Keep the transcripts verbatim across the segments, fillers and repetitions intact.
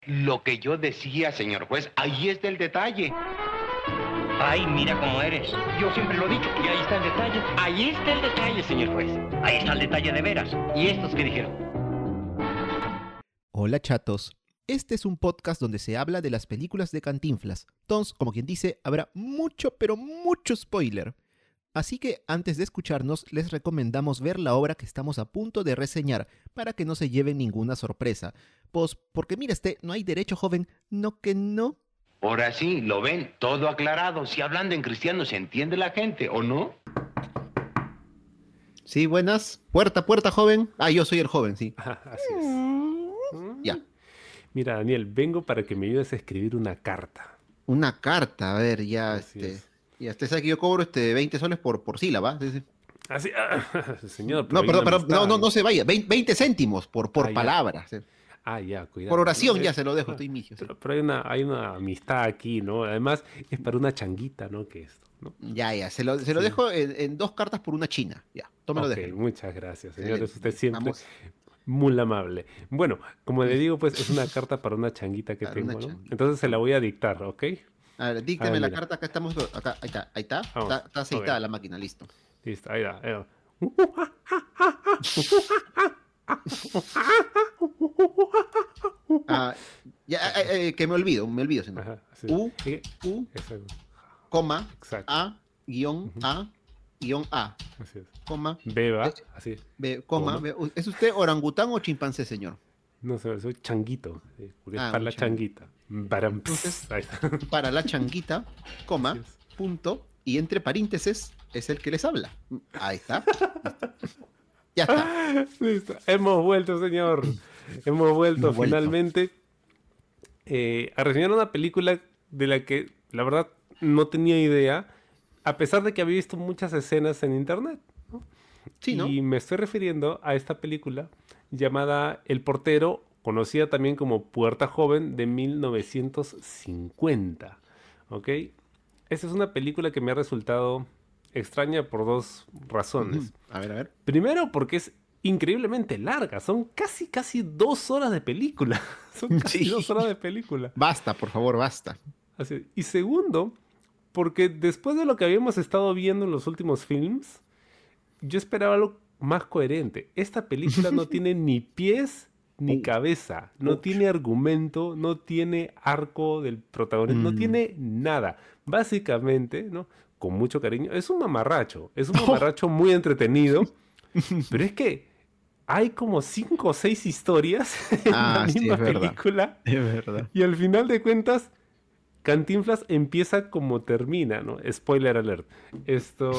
Lo que yo decía, señor juez, ahí está el detalle. Ay, mira cómo eres. Yo siempre lo he dicho. Y ahí está el detalle. Ahí está el detalle, señor juez. Ahí está el detalle de veras. ¿Y estos qué dijeron? Hola chatos. Este es un podcast donde se habla de las películas de Cantinflas. Entonces, como quien dice, habrá mucho, pero mucho spoiler. Así que antes de escucharnos, les recomendamos ver la obra que estamos a punto de reseñar para que no se lleven ninguna sorpresa. Pues, porque mira este, no hay derecho, joven, no que no. Ahora sí, lo ven, todo aclarado. Si hablando en cristiano se entiende la gente, ¿o no? Sí, buenas. Puerta, puerta, joven. Ah, yo soy el joven, sí. Así es. Ya. Mira, Daniel, vengo para que me ayudes a escribir una carta. Una carta, a ver, ya, Así este... es. Ya, usted sabe que yo cobro este veinte soles por, por sílaba. Sí, sí. Así, ah, señor. No, hay perdón, una perdón, amistad. no, no, no se vaya. veinte céntimos por, por Ah, ya. palabra. Sí. Ah, ya, cuidado. Por oración ¿no? ya Eh, se lo dejo, ah, estoy inicio. Sí. Pero, pero hay una, hay una amistad aquí, ¿no? Además, es para una changuita, ¿no? Que esto, ¿no? Ya, ya, se lo, se lo Sí. dejo en, en dos cartas por una china. Ya, tómelo Ok, de muchas gracias, señores. Excelente. Usted siempre Vamos. muy amable. Bueno, como le digo, pues es una carta para una changuita que Para tengo, una ¿no? changuita. Entonces se la voy a dictar, ¿ok? A ver, dícteme A ver, la mira. carta, acá estamos. Acá, ahí está, ahí está. Vamos, Está, está aceitada ok. la máquina, listo. Listo, ahí va. Ahí va. Ah, ya, eh, eh, que me olvido, me olvido, señor. Ajá, sí. U, Eh, U, Exacto. coma, Exacto. A, guión, A, guión A, Así es. coma, Beba, Eh, así. B, coma. Coma. B. ¿Es usted orangután o chimpancé, señor? No sé, soy changuito. Sí, porque es Ah, para un la changuito. changuita. Baram, Entonces- pss, ahí está. Para la changuita, coma, Así es. punto, y entre paréntesis es el que les habla. Ahí está. Ya está. Listo. Hemos vuelto, señor. Hemos vuelto Hemos vuelto. finalmente eh, a reseñar una película de la que la verdad no tenía idea, a pesar de que había visto muchas escenas en internet. ¿no? Sí, ¿no? Y me estoy refiriendo a esta película llamada El Portero, conocida también como Puerta Joven, de mil novecientos cincuenta. ¿Ok? Esta es una película que me ha resultado extraña por dos razones. Ujú. A ver, a ver. Primero, porque es increíblemente larga. Son casi, casi dos horas de película. Son casi Sí. dos horas de película. Basta, por favor, basta. Así. Y segundo, porque después de lo que habíamos estado viendo en los últimos films, yo esperaba algo más coherente. Esta película no tiene ni pies ni Uch. cabeza. No Uch. tiene argumento, no tiene arco del protagonista, no Mm. tiene nada. Básicamente, ¿no? Con mucho cariño, es un mamarracho. Es un mamarracho muy entretenido. Pero es que hay como cinco o seis historias en Ah, la sí, misma es verdad. película. Es verdad. Y al final de cuentas, Cantinflas empieza como termina, ¿no? Spoiler alert. Esto.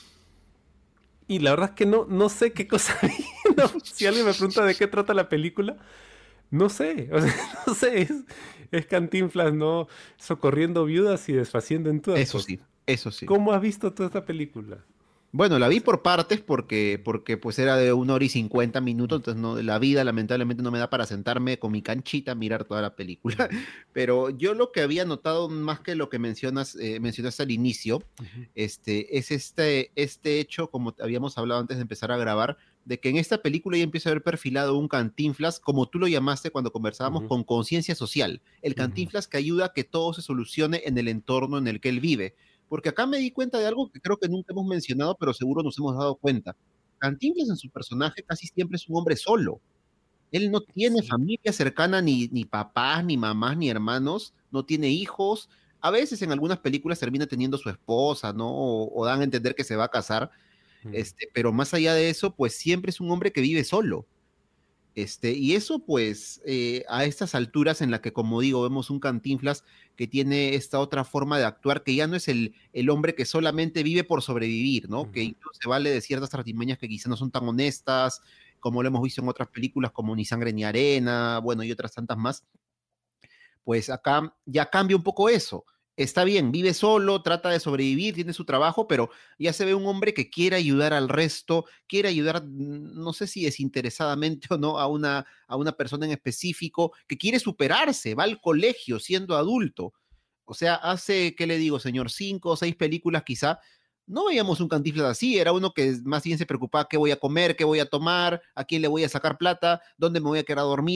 Y la verdad es que no, no sé qué cosa vi. No, si alguien me pregunta de qué trata la película, no sé. O sea, no sé. Es, es Cantinflas, ¿no? Socorriendo viudas y desfaciendo en tuertos. Eso sí, eso sí. ¿Cómo has visto toda esta película? Bueno, la vi por partes porque, porque pues era de una hora y cincuenta minutos, entonces no, la vida lamentablemente no me da para sentarme con mi canchita a mirar toda la película. Pero yo lo que había notado más que lo que mencionas, eh, mencionaste al inicio, este, es este, este hecho, como habíamos hablado antes de empezar a grabar, de que en esta película ya empieza a haber perfilado un Cantinflas, como tú lo llamaste cuando conversábamos, Ujú. con conciencia social. El Ujú. Cantinflas que ayuda a que todo se solucione en el entorno en el que él vive. Porque acá me di cuenta de algo que creo que nunca hemos mencionado, pero seguro nos hemos dado cuenta. Cantinflas en su personaje casi siempre es un hombre solo. Él no tiene Sí. familia cercana, ni, ni papás, ni mamás, ni hermanos, no tiene hijos. A veces en algunas películas termina teniendo su esposa, ¿no? O, o dan a entender que se va a casar. Ujú. Este, pero más allá de eso, pues siempre es un hombre que vive solo. Este, y eso, pues, eh, a estas alturas en la que, como digo, vemos un Cantinflas que tiene esta otra forma de actuar, que ya no es el, el hombre que solamente vive por sobrevivir, ¿no? Ujú. Que incluso se vale de ciertas artimañas que quizás no son tan honestas, como lo hemos visto en otras películas como Ni Sangre ni Arena, bueno, y otras tantas más. Pues acá ya cambia un poco eso. Está bien, vive solo, trata de sobrevivir, tiene su trabajo, pero ya se ve un hombre que quiere ayudar al resto, quiere ayudar, mm, no sé si desinteresadamente o no, a una, a una persona en específico, que quiere superarse, va al colegio siendo adulto. O sea, hace, ¿qué le digo, señor? Cinco o seis películas quizá, no veíamos un Cantinflas así, era uno que más bien se preocupaba qué voy a comer, qué voy a tomar, a quién le voy a sacar plata, dónde me voy a quedar a dormir.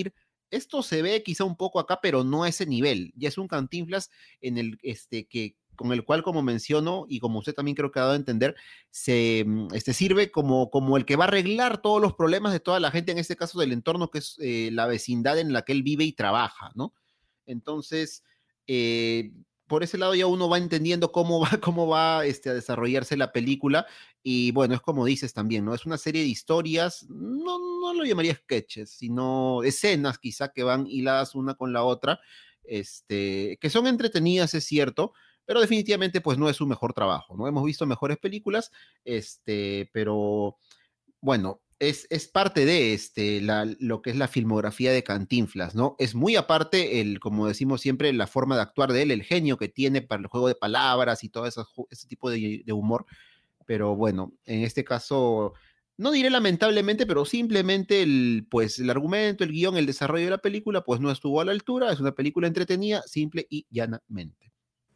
esto se ve quizá un poco acá, pero no a ese nivel. Ya es un Cantinflas en el este, que, con el cual, como menciono, y como usted también creo que ha dado a entender, se mm, este, sirve como, como el que va a arreglar todos los problemas de toda la gente, en este caso del entorno, que es eh, la vecindad en la que él vive y trabaja, ¿no? Entonces, eh, por ese lado ya uno va entendiendo cómo va, cómo va este, a desarrollarse la película. Y bueno, es como dices también, ¿no? Es una serie de historias, no, no lo llamaría sketches, sino escenas quizá que van hiladas una con la otra, este, que son entretenidas, es cierto, pero definitivamente pues no es su mejor trabajo, ¿no? Hemos visto mejores películas, este, pero bueno, es, es parte de este, la, lo que es la filmografía de Cantinflas, ¿no? Es muy aparte, el, como decimos siempre, la forma de actuar de él, el genio que tiene para el juego de palabras y todo eso, ese tipo de, de humor, pero bueno, en este caso, no diré lamentablemente, pero simplemente el, pues, el argumento, el guión, el desarrollo de la película, pues no estuvo a la altura, es una película entretenida, simple y llanamente.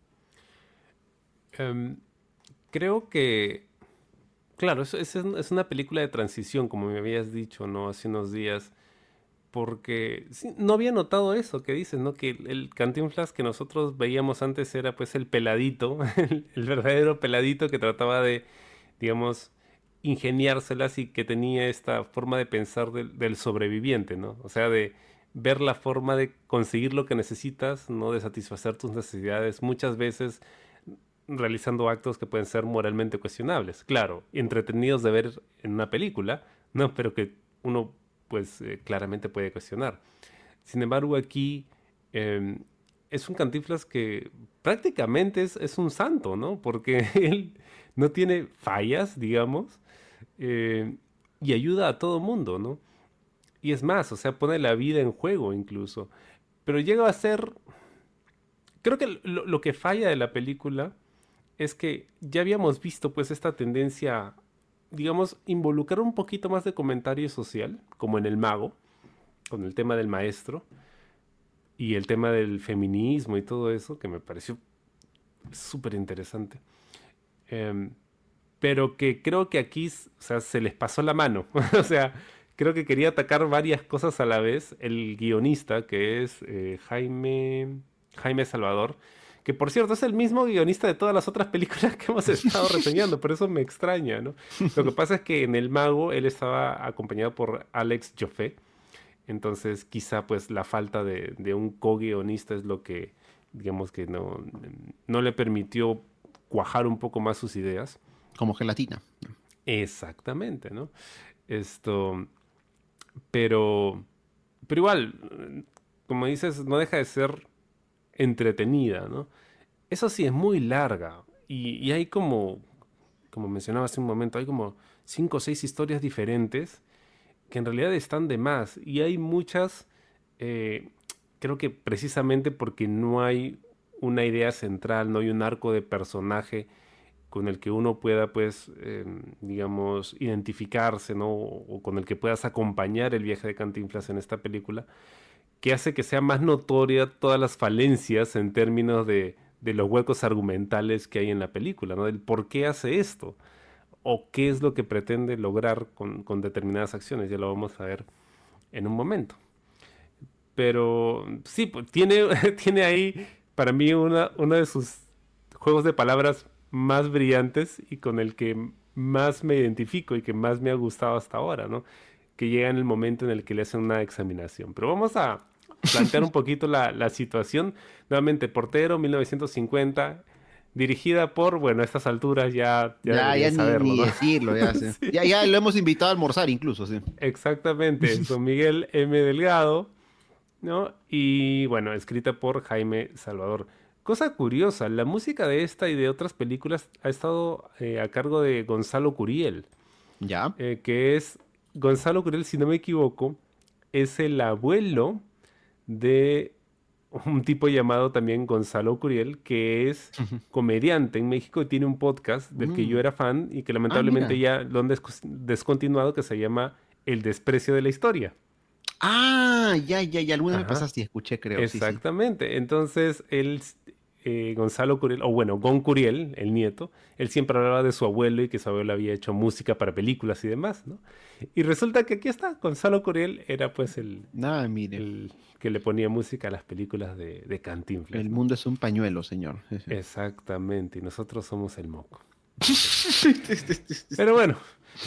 Um, creo que, claro, es, es, es una película de transición, como me habías dicho, ¿no? Hace unos días, porque sí, no había notado eso que dices, ¿no? Que el, el Cantinflas que nosotros veíamos antes era pues el peladito, el, el verdadero peladito que trataba de, digamos, ingeniárselas y que tenía esta forma de pensar del, del sobreviviente, ¿no? O sea, de ver la forma de conseguir lo que necesitas, ¿no? De satisfacer tus necesidades, muchas veces realizando actos que pueden ser moralmente cuestionables. Claro, entretenidos de ver en una película, ¿no? Pero que uno pues eh, claramente puede cuestionar. Sin embargo, aquí eh, es un Cantinflas que prácticamente es, es un santo, ¿no? Porque él no tiene fallas, digamos, eh, y ayuda a todo mundo, ¿no? Y es más, o sea, pone la vida en juego incluso. Pero llega a ser... Creo que lo, lo que falla de la película es que ya habíamos visto pues esta tendencia, digamos, involucrar un poquito más de comentario social, como en El Mago, con el tema del maestro, y el tema del feminismo y todo eso, que me pareció súper interesante. Eh, pero que creo que aquí, o sea, se les pasó la mano. O sea, creo que quería atacar varias cosas a la vez. El guionista, que es eh, Jaime, Jaime Salvador, que por cierto es el mismo guionista de todas las otras películas que hemos estado reseñando, por eso me extraña, ¿no? Lo que pasa es que en El Mago él estaba acompañado por Alex Joffé, entonces quizá pues la falta de, de un co-guionista es lo que, digamos que no, no le permitió cuajar un poco más sus ideas. Como gelatina. Exactamente, ¿no? Esto, pero, pero igual, como dices, no deja de ser entretenida, ¿no? Eso sí, es muy larga y, y hay como, como mencionaba hace un momento, hay como cinco o seis historias diferentes que en realidad están de más y hay muchas, eh, creo que precisamente porque no hay una idea central, no hay un arco de personaje con el que uno pueda, pues, eh, digamos, identificarse, ¿no? O, o con el que puedas acompañar el viaje de Cantinflas en esta película, que hace que sea más notoria todas las falencias en términos de, de los huecos argumentales que hay en la película, ¿no? Del por qué hace esto, o qué es lo que pretende lograr con, con determinadas acciones, ya lo vamos a ver en un momento. Pero sí, pues, tiene, tiene ahí para mí una, uno de sus juegos de palabras más brillantes y con el que más me identifico y que más me ha gustado hasta ahora, ¿no? Que llega en el momento en el que le hacen una examinación. Pero vamos a plantear un poquito la, la situación. Nuevamente, Portero, mil novecientos cincuenta, dirigida por, bueno, a estas alturas ya... Ya, ya, ya saberlo, ni, ni ¿no? decirlo, ya, sí. Sí. ya, ya lo hemos invitado a almorzar incluso, sí. Exactamente, Don Miguel M. Delgado, ¿no? Y, bueno, escrita por Jaime Salvador. Cosa curiosa, la música de esta y de otras películas ha estado eh, a cargo de Gonzalo Curiel. Ya. Eh, que es, Gonzalo Curiel, si no me equivoco, es el abuelo de un tipo llamado también Gonzalo Curiel, que es comediante en México y tiene un podcast del que yo era fan y que lamentablemente ah, ya lo han des- descontinuado, que se llama El Desprecio de la Historia. Ah, ya, ya, ya. Alguna Ajá. vez pasaste y escuché, creo. Exactamente. Sí, sí. Entonces, él eh, Gonzalo Curiel, o bueno, Gon Curiel, el nieto, él siempre hablaba de su abuelo y que su abuelo había hecho música para películas y demás, ¿no? Y resulta que aquí está, Gonzalo Curiel era pues el, Nada, mire. el que le ponía música a las películas de, de Cantinflas. El ¿no? mundo es un pañuelo, señor. Exactamente, y nosotros somos el moco. Pero bueno.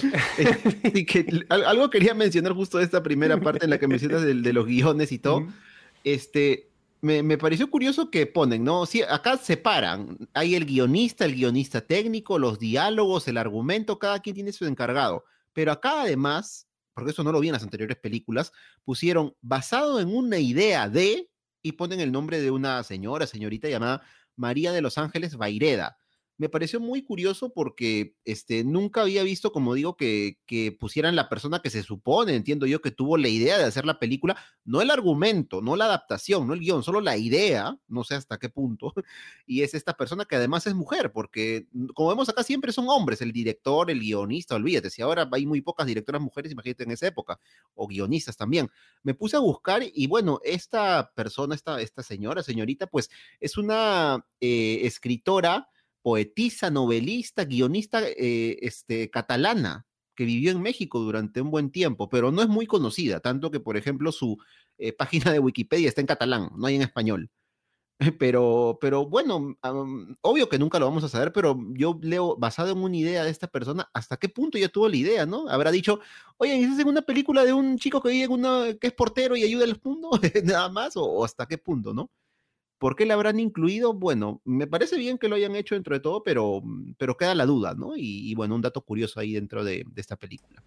Y que, algo quería mencionar justo de esta primera parte en la que mencionas de, de los guiones y todo. Este, me, me pareció curioso que ponen, ¿no? Sí, acá separan. Hay el guionista, el guionista técnico, los diálogos, el argumento, cada quien tiene su encargado. Pero acá además, porque eso no lo vi en las anteriores películas, pusieron basado en una idea de, y ponen el nombre de una señora, señorita llamada María de los Ángeles Vayreda. Me pareció muy curioso porque este, nunca había visto, como digo, que, que pusieran la persona que se supone, entiendo yo, que tuvo la idea de hacer la película, no el argumento, no la adaptación, no el guión, solo la idea, no sé hasta qué punto, y es esta persona que además es mujer, porque como vemos acá siempre son hombres, el director, el guionista, olvídate, si ahora hay muy pocas directoras mujeres, imagínate en esa época, o guionistas también. Me puse a buscar y bueno, esta persona, esta, esta señora, señorita, pues es una eh, escritora, poetisa, novelista, guionista eh, este, catalana, que vivió en México durante un buen tiempo, pero no es muy conocida, tanto que, por ejemplo, su eh, página de Wikipedia está en catalán, no hay en español. Pero, pero bueno, um, obvio que nunca lo vamos a saber, pero yo leo, basado en una idea de esta persona, ¿hasta qué punto ya tuvo la idea, no? Habrá dicho, oye, ¿es en una película de un chico que vive en una, que es portero y ayuda al mundo? Nada más, o, o hasta qué punto, ¿no? ¿Por qué la habrán incluido? Bueno, me parece bien que lo hayan hecho dentro de todo, pero, pero queda la duda, ¿no? Y, y bueno, un dato curioso ahí dentro de, de esta película.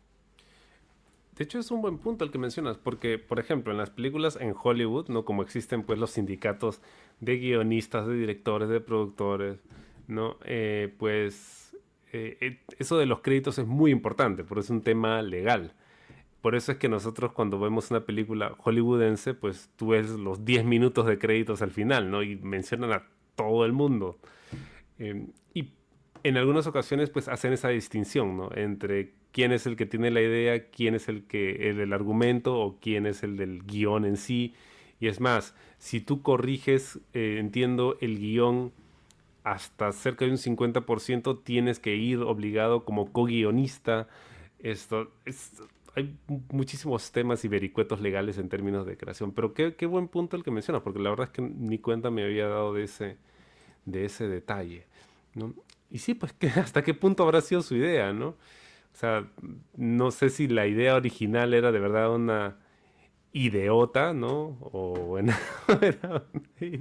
De hecho, es un buen punto el que mencionas, porque, por ejemplo, en las películas en Hollywood, ¿no? Como existen pues los sindicatos de guionistas, de directores, de productores, ¿no? Eh, pues eh, eso de los créditos es muy importante, porque es un tema legal. Por eso es que nosotros cuando vemos una película hollywoodense, pues tú ves los diez minutos de créditos al final, ¿no? Y mencionan a todo el mundo. Eh, y en algunas ocasiones pues hacen esa distinción, ¿no? Entre quién es el que tiene la idea, quién es el que el del argumento o quién es el del guión en sí. Y es más, si tú corriges, eh, entiendo, el guión hasta cerca de un cincuenta por ciento, tienes que ir obligado como co-guionista. Esto es... Hay muchísimos temas y vericuetos legales en términos de creación, pero qué, qué buen punto el que mencionas, porque la verdad es que ni cuenta me había dado de ese, de ese detalle, ¿no? Y sí, pues que hasta qué punto habrá sido su idea, ¿no? O sea, no sé si la idea original era de verdad una ideota, ¿no? O era una idea.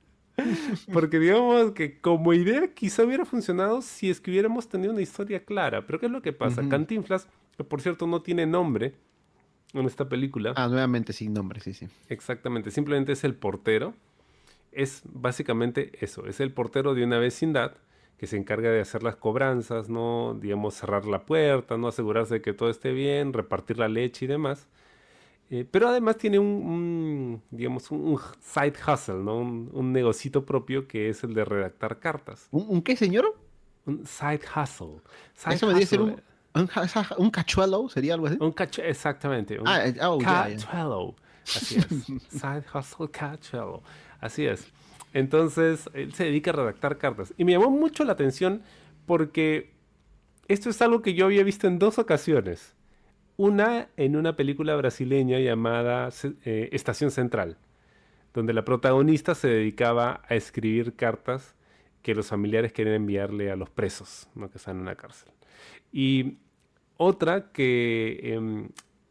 Porque digamos que como idea quizá hubiera funcionado si es que hubiéramos tenido una historia clara. Pero ¿qué es lo que pasa? Uh-huh. Cantinflas, que por cierto no tiene nombre en esta película. Ah, nuevamente sin nombre, sí, sí. Exactamente, simplemente es el portero. Es básicamente eso, es el portero de una vecindad que se encarga de hacer las cobranzas, ¿no? Digamos, cerrar la puerta, ¿no? Asegurarse de que todo esté bien, repartir la leche y demás. Eh, pero además tiene un, un digamos, un, un side hustle, ¿no? Un, un negocito propio que es el de redactar cartas. ¿Un, un qué, señor? Un side hustle. Side Eso me debe ser un, un, un cachuelo, ¿sería algo así? Un cachuelo, exactamente. Un ah, oh, cachuelo. Así es. Side hustle cachuelo. Así es. Entonces, él se dedica a redactar cartas. Y me llamó mucho la atención porque esto es algo que yo había visto en dos ocasiones. Una en una película brasileña llamada eh, Estación Central, donde la protagonista se dedicaba a escribir cartas que los familiares querían enviarle a los presos, ¿no? Que están en una cárcel. Y otra que eh,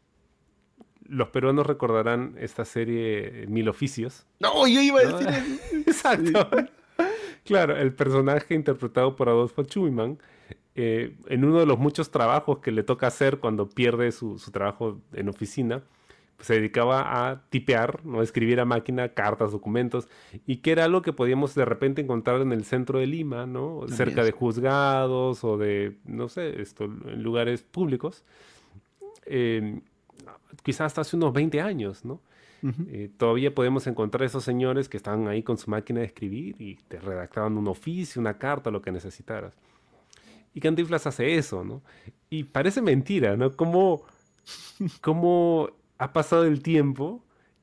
los peruanos recordarán esta serie Mil Oficios. No, yo iba a ¿no? decir Exacto. Claro, el personaje interpretado por Adolfo Schumann, eh, en uno de los muchos trabajos que le toca hacer cuando pierde su, su trabajo en oficina, pues se dedicaba a tipear, ¿no? Escribir a máquina cartas, documentos, y que era algo que podíamos de repente encontrar en el centro de Lima, ¿no? También, cerca de juzgados o de, no sé, esto, en lugares públicos, eh, quizás hasta hace unos veinte años, ¿no? Uh-huh. Eh, todavía podemos encontrar esos señores que estaban ahí con su máquina de escribir y te redactaban un oficio, una carta, lo que necesitaras. Y Cantinflas hace eso, ¿no? Y parece mentira, ¿no? Cómo, cómo ha pasado el tiempo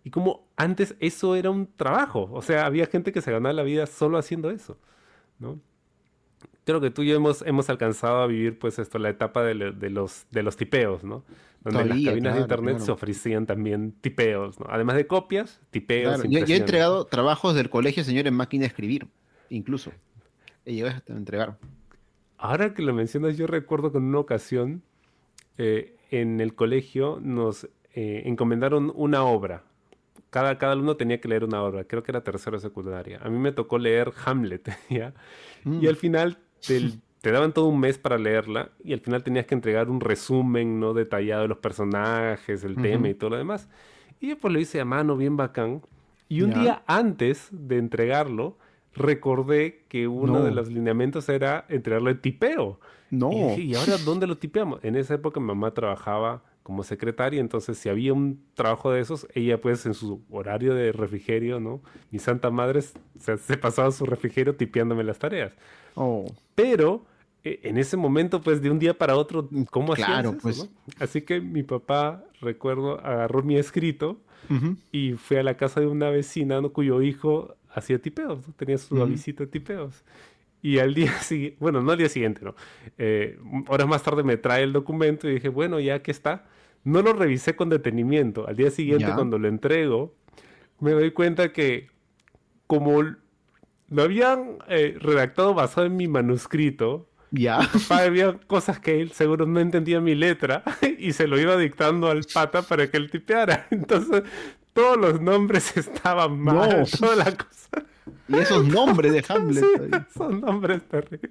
y como antes eso era un trabajo, o sea, había gente que se ganaba la vida solo haciendo eso, ¿no? Creo que tú y yo hemos, hemos alcanzado a vivir, pues, esto, la etapa de, le- de los, de los tipeos, ¿no? Donde en las Todavía, cabinas de claro, internet se claro. ofrecían también tipeos, ¿no? Además de copias, tipeos, Claro, yo, yo he impresiones, ¿no? entregado trabajos del colegio, señor, en máquina de escribir, incluso. He llegado hasta a entregar. Ahora que lo mencionas, yo recuerdo que en una ocasión eh, en el colegio nos eh, encomendaron una obra. Cada, cada alumno tenía que leer una obra, creo que era tercero de secundaria. A mí me tocó leer Hamlet, ¿ya? Y Mm, al final te, te daban todo un mes para leerla y al final tenías que entregar un resumen, ¿no? Detallado de los personajes, el tema ujú. y todo lo demás. Y yo pues lo hice a mano, bien bacán. Y un Ya. día antes de entregarlo, recordé que uno de No, los lineamientos era entregarlo en tipeo. Y dije, no. ¿y ahora dónde lo tipeamos? En esa época mi mamá trabajaba como secretaria, entonces si había un trabajo de esos, ella pues en su horario de refrigerio, ¿no? Mi santa madre s- se, se pasaba su refrigerio tipeándome las tareas. Oh, Pero eh, en ese momento, pues de un día para otro, mm, ¿cómo hacías claro, eso, no? pues. Así que mi papá, recuerdo, agarró mi escrito Ujú, y fue a la casa de una vecina, ¿no? Cuyo hijo hacía tipeos, ¿no? Tenía su ujú. avisito de tipeos. Y al día siguiente, bueno, no al día siguiente, no. Eh, horas más tarde me trae el documento y dije, bueno, ya que está. No lo revisé con detenimiento. Al día siguiente, Ya, cuando lo entrego, me doy cuenta que como l- lo habían eh, redactado basado en mi manuscrito, ya. mi papá había cosas que él seguro no entendía mi letra y se lo iba dictando al pata para que él tipeara. Entonces, todos los nombres estaban No. mal, toda la cosa. Y esos nombres de Sí, Hamlet ahí. son nombres terribles.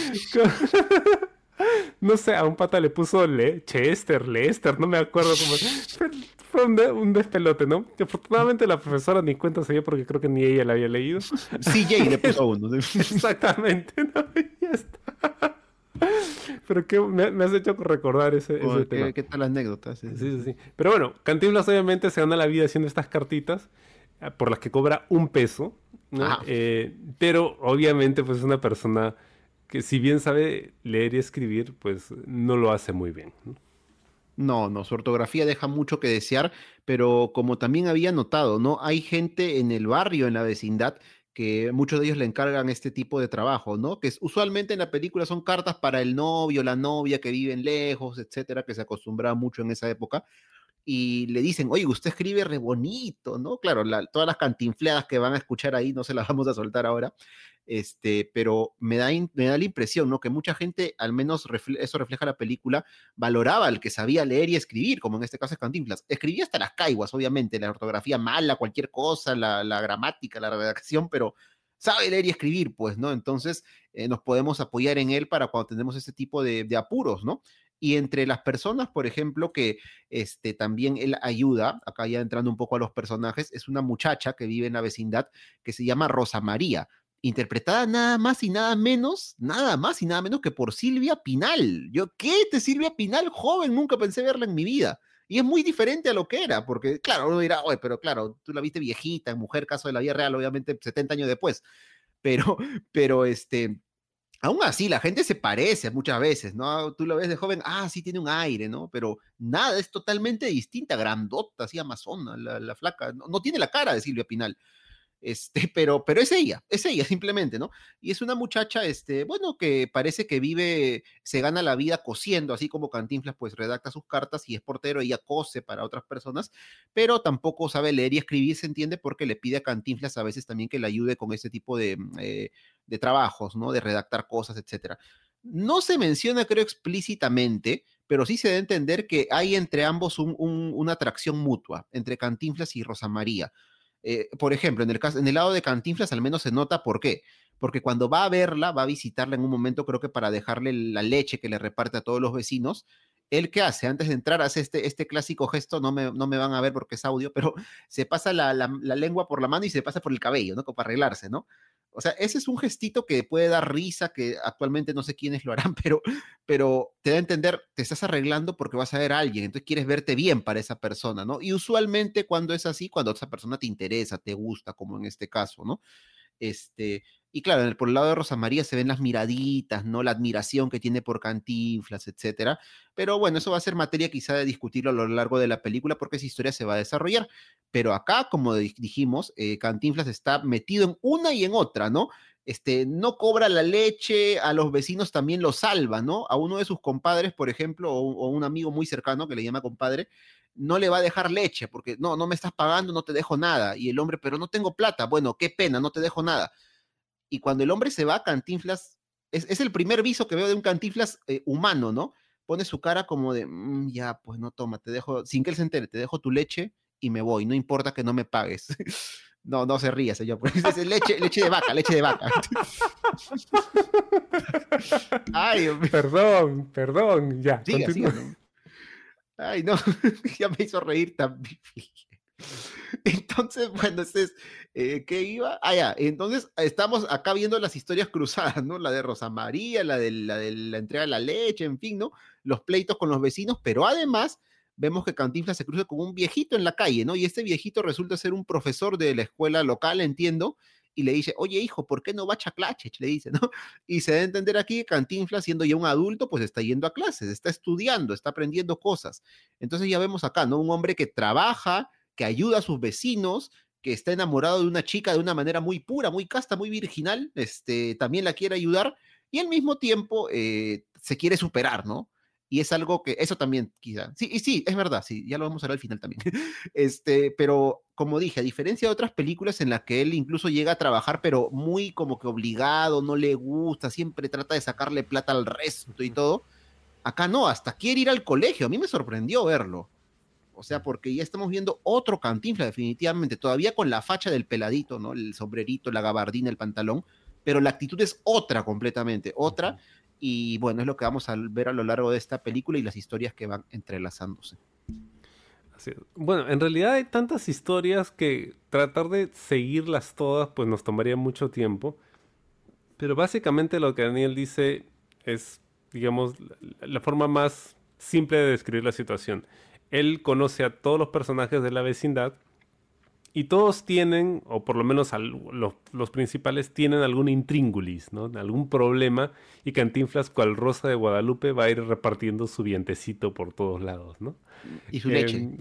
No sé, a un pata le puso Le, Chester, Lester, no me acuerdo cómo. Fue, fue un, de- un despelote, ¿no? Que afortunadamente la profesora ni cuenta se dio porque creo que ni ella la había leído. C J le puso a uno. Exactamente, ¿no? Y ya está. Pero que me, me has hecho recordar ese, ese Oh, tema. ¿Qué, qué tal anécdota? Sí, Sí, sí, sí, sí. sí. Pero bueno, Cantinflas obviamente se gana la vida haciendo estas cartitas eh, por las que cobra un peso, ¿no? Ajá. Eh, pero obviamente pues es una persona que si bien sabe leer y escribir, pues no lo hace muy bien, ¿no? No, no, su ortografía deja mucho que desear, pero como también había notado, ¿no? Hay gente en el barrio, en la vecindad, que muchos de ellos le encargan este tipo de trabajo, ¿no? Que es, usualmente en la película son cartas para el novio, la novia que viven lejos, etcétera, que se acostumbraba mucho en esa época y le dicen, oye, usted escribe re bonito, ¿no? Claro, la- todas las cantinfladas que van a escuchar ahí no se las vamos a soltar ahora, este, pero me da, in- me da la impresión, ¿no? Que mucha gente, al menos refle- eso refleja la película, valoraba al que sabía leer y escribir, como en este caso es Cantinflas. Escribía hasta las caiguas, obviamente, la ortografía mala, cualquier cosa, la, la gramática, la redacción, pero sabe leer y escribir, pues, ¿no? Entonces, eh, nos podemos apoyar en él para cuando tenemos este tipo de, de apuros, ¿no? Y entre las personas, por ejemplo, que este, también él ayuda, acá ya entrando un poco a los personajes, es una muchacha que vive en la vecindad que se llama Rosa María, interpretada nada más y nada menos, nada más y nada menos que por Silvia Pinal. Yo, ¿qué? ¿Te Silvia Pinal? Joven, nunca pensé verla en mi vida. Y es muy diferente a lo que era, porque claro, uno dirá, oye, pero claro, tú la viste viejita, en mujer, caso de la vida real, obviamente setenta años después, pero, pero este, aún así, la gente se parece muchas veces, ¿no? Tú lo ves de joven, ah, sí tiene un aire, ¿no? Pero nada, es totalmente distinta, grandota, así amazona, la, la flaca. No, no tiene la cara de Silvia Pinal, este, pero, pero es ella, es ella simplemente, ¿no? Y es una muchacha, este, bueno, que parece que vive, se gana la vida cosiendo, así como Cantinflas, pues redacta sus cartas y es portero, ella cose para otras personas, pero tampoco sabe leer y escribir, se entiende, porque le pide a Cantinflas a veces también que le ayude con ese tipo de, eh, de trabajos, ¿no? De redactar cosas, etcétera. No se menciona, creo, explícitamente, pero sí se da a entender que hay entre ambos un, un, una atracción mutua, entre Cantinflas y Rosa María. Eh, por ejemplo, en el, caso, en el lado de Cantinflas al menos se nota por qué. Porque cuando va a verla, va a visitarla en un momento, creo que para dejarle la leche que le reparte a todos los vecinos, ¿él qué hace? Antes de entrar hace este, este clásico gesto, no me, no me van a ver porque es audio, pero se pasa la, la, la lengua por la mano y se pasa por el cabello, ¿no? Como para arreglarse, ¿no? O sea, ese es un gestito que puede dar risa, que actualmente no sé quiénes lo harán, pero, pero te da a entender, te estás arreglando porque vas a ver a alguien, entonces quieres verte bien para esa persona, ¿no? Y usualmente cuando es así, cuando esa persona te interesa, te gusta, como en este caso, ¿no? Este, y claro, en el- por el lado de Rosa María se ven las miraditas, ¿no? La admiración que tiene por Cantinflas, etcétera. Pero bueno, eso va a ser materia quizá de discutirlo a lo largo de la película porque esa historia se va a desarrollar. Pero acá, como di- dijimos, eh, Cantinflas está metido en una y en otra, ¿no? Este, no cobra la leche, a los vecinos también lo salva, ¿no? A uno de sus compadres, por ejemplo, o, o un amigo muy cercano que le llama compadre, no le va a dejar leche porque no, no me estás pagando, no te dejo nada. Y el hombre, pero no tengo plata. Bueno, qué pena, no te dejo nada. Y cuando el hombre se va, Cantinflas, es, es el primer viso que veo de un Cantinflas eh, humano, ¿no? Pone su cara como de, "Mm, ya, pues no toma, te dejo, sin que él se entere, te dejo tu leche y me voy, no importa que no me pagues." No, no se ría, señor, pues es leche, leche de vaca, leche de vaca. Ay, Dios mío. Perdón, perdón, ya, Siga, continúa. siga, ¿no? Ay, no, ya me hizo reír también. Entonces, bueno, entonces, eh, ¿qué iba? Ah, ya, entonces estamos acá viendo las historias cruzadas, ¿no? La de Rosa María, la de la, de la entrega de la leche, en fin, ¿no? Los pleitos con los vecinos, pero además vemos que Cantinflas se cruza con un viejito en la calle, ¿no? Y este viejito resulta ser un profesor de la escuela local, entiendo, y le dice, oye, hijo, ¿por qué no va a Chaclachech? Le dice, ¿no? Y se da a entender aquí que Cantinflas, siendo ya un adulto, pues está yendo a clases, está estudiando, está aprendiendo cosas. Entonces ya vemos acá, ¿no? Un hombre que trabaja, que ayuda a sus vecinos, que está enamorado de una chica de una manera muy pura, muy casta, muy virginal, este, también la quiere ayudar y al mismo tiempo eh, se quiere superar, ¿no? Y es algo que, eso también quizá, sí, y sí, es verdad, sí, ya lo vamos a ver al final también. Este, pero como dije, a diferencia de otras películas en las que él incluso llega a trabajar, pero muy como que obligado, no le gusta, siempre trata de sacarle plata al resto y todo, acá no, hasta quiere ir al colegio, a mí me sorprendió verlo. O sea, porque ya estamos viendo otro Cantinflas, definitivamente, todavía con la facha del peladito, ¿no? El sombrerito, la gabardina, el pantalón, pero la actitud es otra completamente, otra, y bueno, es lo que vamos a ver a lo largo de esta película y las historias que van entrelazándose. Así es. Bueno, en realidad hay tantas historias que tratar de seguirlas todas pues nos tomaría mucho tiempo, pero básicamente lo que Daniel dice es, digamos, la, la forma más simple de describir la situación. Él conoce a todos los personajes de la vecindad y todos tienen, o por lo menos al- los, los principales, tienen algún intríngulis, ¿no? Algún problema, y Cantinflas, cual Rosa de Guadalupe, va a ir repartiendo su vientecito por todos lados, ¿no? Y su leche. Em,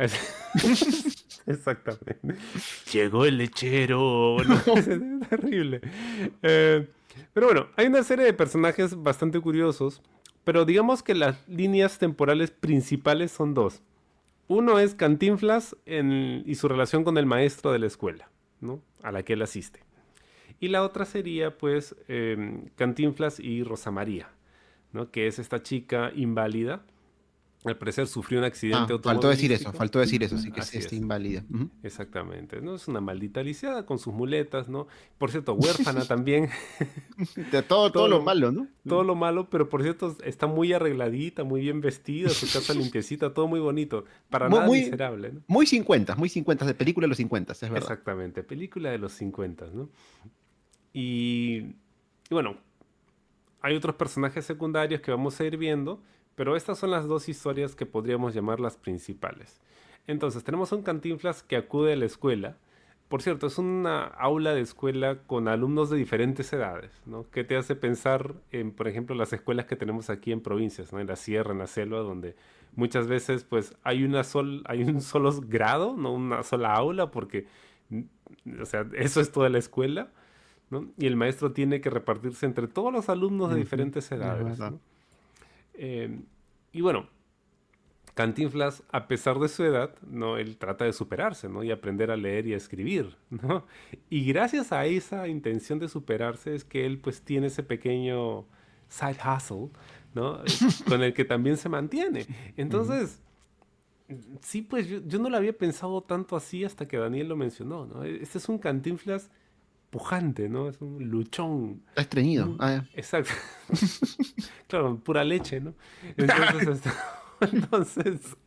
es- Exactamente. Llegó el lechero, ¿no? Es terrible. Eh, pero bueno, hay una serie de personajes bastante curiosos, pero digamos que las líneas temporales principales son dos. Uno es Cantinflas en- y su relación con el maestro de la escuela, ¿no? A la que él asiste. Y la otra sería, pues, em, Cantinflas y Rosa María, ¿no? Que es esta chica inválida. Al parecer sufrió un accidente Ah, faltó decir eso, automovilístico. faltó decir eso, sí que es Así este es. inválida. Ujú. Exactamente, ¿no? Es una maldita lisiada con sus muletas, ¿no? Por cierto, huérfana también. De todo, todo Todo lo lo, malo, ¿no? todo lo malo, pero por cierto, está muy arregladita, muy bien vestida, su casa limpiecita, todo muy bonito. Para Muy, nada muy, miserable, ¿no? muy cincuenta, muy cincuenta de película de los cincuenta, es verdad. Exactamente, película de los cincuenta, ¿no? Y, y bueno, hay otros personajes secundarios que vamos a ir viendo, pero estas son las dos historias que podríamos llamar las principales. Entonces, tenemos un Cantinflas que acude a la escuela. Por cierto, es una aula de escuela con alumnos de diferentes edades, ¿no? Que te hace pensar en, por ejemplo, las escuelas que tenemos aquí en provincias, ¿no? En la sierra, en la selva, donde muchas veces, pues, hay una sol, hay un solo grado, no una sola aula, porque, mm, o sea, eso es toda la escuela, ¿no? Y el maestro tiene que repartirse entre todos los alumnos de Ujú, diferentes es edades, verdad. ¿no? Eh, y bueno, Cantinflas, a pesar de su edad, ¿no? Él trata de superarse, ¿no? Y aprender a leer y a escribir, ¿no? Y gracias a esa intención de superarse es que él pues tiene ese pequeño side hustle, ¿no? Con el que también se mantiene. Entonces, sí, pues yo, yo no lo había pensado tanto así hasta que Daniel lo mencionó, ¿no? Este es un Cantinflas pujante, ¿no? Es un luchón. Está estreñido. Muy- Ah, Exacto. Claro, pura leche, ¿no? Entonces, este, entonces,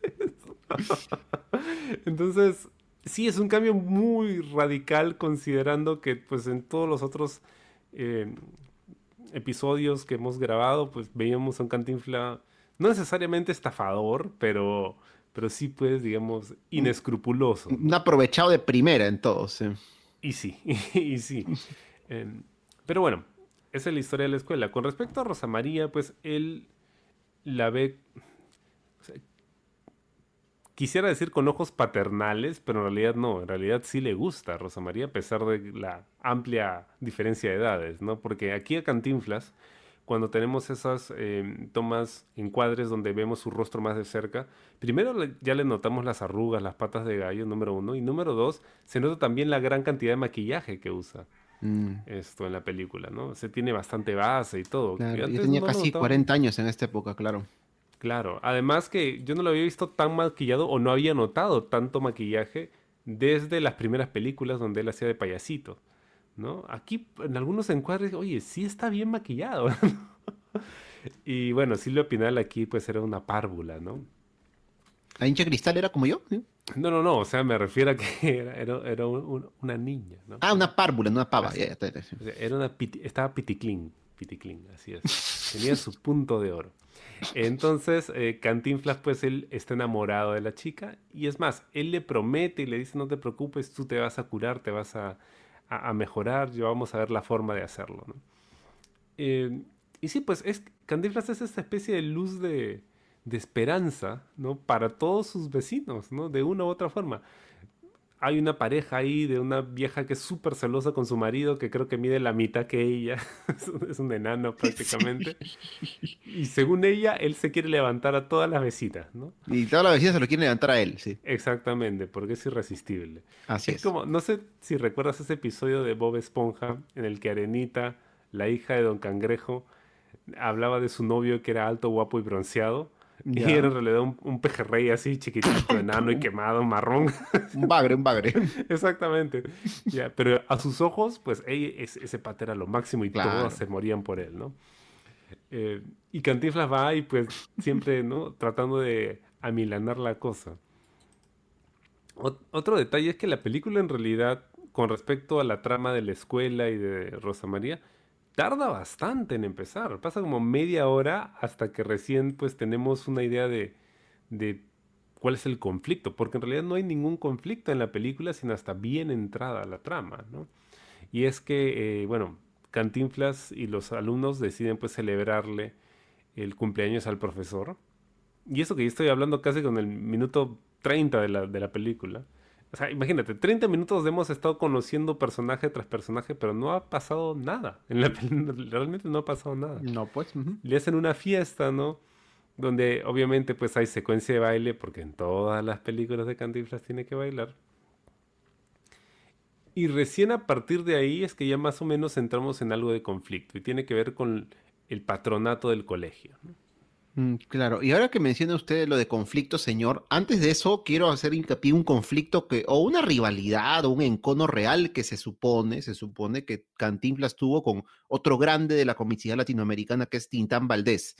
entonces, sí, es un cambio muy radical considerando que, pues, en todos los otros eh, episodios que hemos grabado, pues, veíamos a un Cantinflas no necesariamente estafador, pero, pero sí, pues, digamos, inescrupuloso, un ¿no? aprovechado de primera en todo, sí. Y sí, y sí. Eh, pero bueno, esa es la historia de la escuela. Con respecto a Rosa María, pues él la ve, o sea, quisiera decir con ojos paternales, pero en realidad no, en realidad sí le gusta a Rosa María a pesar de la amplia diferencia de edades, ¿no? Porque aquí a Cantinflas, cuando tenemos esas eh, tomas, encuadres donde vemos su rostro más de cerca, primero le- ya le notamos las arrugas, las patas de gallo, número uno, y número dos, se nota también la gran cantidad de maquillaje que usa Mm, esto en la película, ¿no? Se tiene bastante base y todo, que claro, yo antes tenía no lo casi notaba. cuarenta años en esta época, claro. Claro, además que yo no lo había visto tan maquillado o no había notado tanto maquillaje desde las primeras películas donde él hacía de payasito, ¿no? Aquí en algunos encuadres, oye, sí está bien maquillado. Y bueno, Silvia Pinal aquí pues era una párvula, ¿no? ¿La hincha cristal era como yo? ¿Sí? No, no, no, o sea, me refiero a que era, era- era un- un- una niña, ¿no? Ah, una párvula, no una pava. Así, Ya, ya, ya, ya. o sea, era una piti- estaba piticlín, piticlín, así es. Tenía su punto de oro. Entonces, eh, Cantinflas, pues él está enamorado de la chica y es más, él le promete y le dice, no te preocupes, tú te vas a curar, te vas a, a- a mejorar, yo vamos a ver la forma de hacerlo, ¿no? Eh, y sí, pues es, Cantinflas es esta especie de luz de, de esperanza, ¿no? Para todos sus vecinos, ¿no? De una u otra forma. Hay una pareja ahí de una vieja que es súper celosa con su marido, que creo que mide la mitad que ella, es un es un enano prácticamente. Y según ella, él se quiere levantar a todas las vecinas, ¿no? Y toda la vecina se lo quiere levantar a él, sí. Exactamente, porque es irresistible. Así Es es. como, no sé si recuerdas ese episodio de Bob Esponja en el que Arenita, la hija de Don Cangrejo, hablaba de su novio que era alto, guapo y bronceado. Y era Ya. en realidad un, un pejerrey así chiquitito, enano y quemado, marrón. Un bagre, un bagre. Exactamente. Ya, pero a sus ojos, pues ella- es- ese pata era lo máximo y todas Claro. se morían por él, ¿no? Eh, y Cantinflas va y pues siempre, ¿no? Tratando de amilanar la cosa. Ot- otro detalle es que la película en realidad, con respecto a la trama de la escuela y de Rosa María, tarda bastante en empezar. Pasa como media hora hasta que recién pues tenemos una idea de, de cuál es el conflicto, porque en realidad no hay ningún conflicto en la película, sino hasta bien entrada la trama, ¿no? Y es que, eh, bueno, Cantinflas y los alumnos deciden pues celebrarle el cumpleaños al profesor. Y eso que yo estoy hablando casi con el minuto treinta de la, de la película. O sea, imagínate, treinta minutos hemos estado conociendo personaje tras personaje, pero no ha pasado nada. En la peli- realmente no ha pasado nada. No, pues. Ujú. Le hacen una fiesta, ¿no? Donde obviamente pues hay secuencia de baile, porque en todas las películas de Cantinflas tiene que bailar. Y recién a partir de ahí es que ya más o menos entramos en algo de conflicto y tiene que ver con el patronato del colegio, ¿no? Mm, claro, y ahora que menciona usted lo de conflicto, señor, antes de eso quiero hacer hincapié en un conflicto que, o una rivalidad, o un encono real que se supone, se supone que Cantinflas tuvo con otro grande de la comicidad latinoamericana que es Tintán Valdés.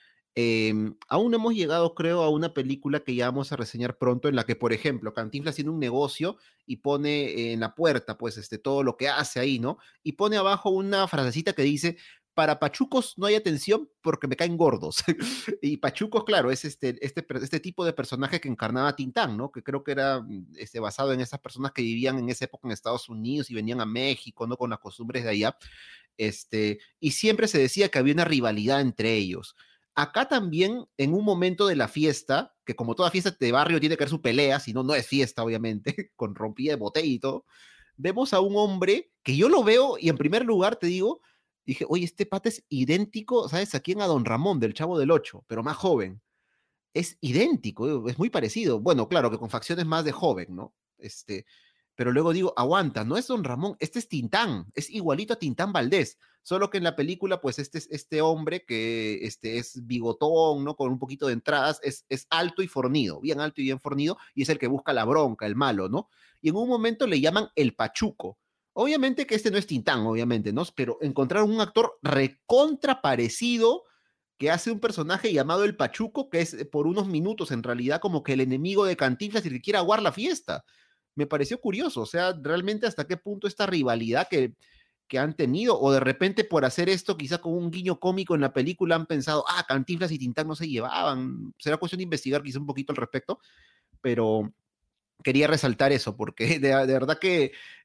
Em, aún no hemos llegado, creo, a una película que ya vamos a reseñar pronto, en la que, por ejemplo, Cantinflas tiene un negocio y pone eh, en la puerta, pues, este, todo lo que hace ahí, ¿no? Y pone abajo una frasecita que dice, para pachucos no hay atención porque me caen gordos. Y pachucos, claro, es este, este, per- este tipo de personaje que encarnaba Tintán, ¿no? Que creo que era mm, este, basado en esas personas que vivían en esa época en Estados Unidos y venían a México, ¿no? Con las costumbres de allá. Este, y siempre se decía que había una rivalidad entre ellos. Acá también, en un momento de la fiesta, que como toda fiesta de barrio tiene que haber su pelea, si no, no es fiesta, obviamente, con rompida de botella y todo, vemos a un hombre que yo lo veo y en primer lugar te digo, dije, oye, este pata es idéntico, ¿sabes? A quién? A Don Ramón, del Chavo del Ocho, pero más joven. Es idéntico, es muy parecido. Bueno, claro que con facciones más de joven, ¿no? Este, pero luego digo, aguanta, no es Don Ramón, este es Tintán, es igualito a Tintán Valdés, solo que en la película, pues este es este hombre que este, es bigotón, ¿no? Con un poquito de entradas, es, es alto y fornido, bien alto y bien fornido, y es el que busca la bronca, el malo, ¿no? Y en un momento le llaman el Pachuco. Obviamente que este no es Tintán, obviamente, ¿no? Pero encontraron un actor recontra parecido que hace un personaje llamado el Pachuco, que es eh, por unos minutos en realidad como que el enemigo de Cantinflas y el que quiere aguar la fiesta. Me pareció curioso, o sea, realmente hasta qué punto esta rivalidad que, que han tenido, o de repente por hacer esto, quizá con un guiño cómico en la película, han pensado, ah, Cantinflas y Tintán no se llevaban. Será cuestión de investigar quizá un poquito al respecto, pero quería resaltar eso, porque de, de verdad que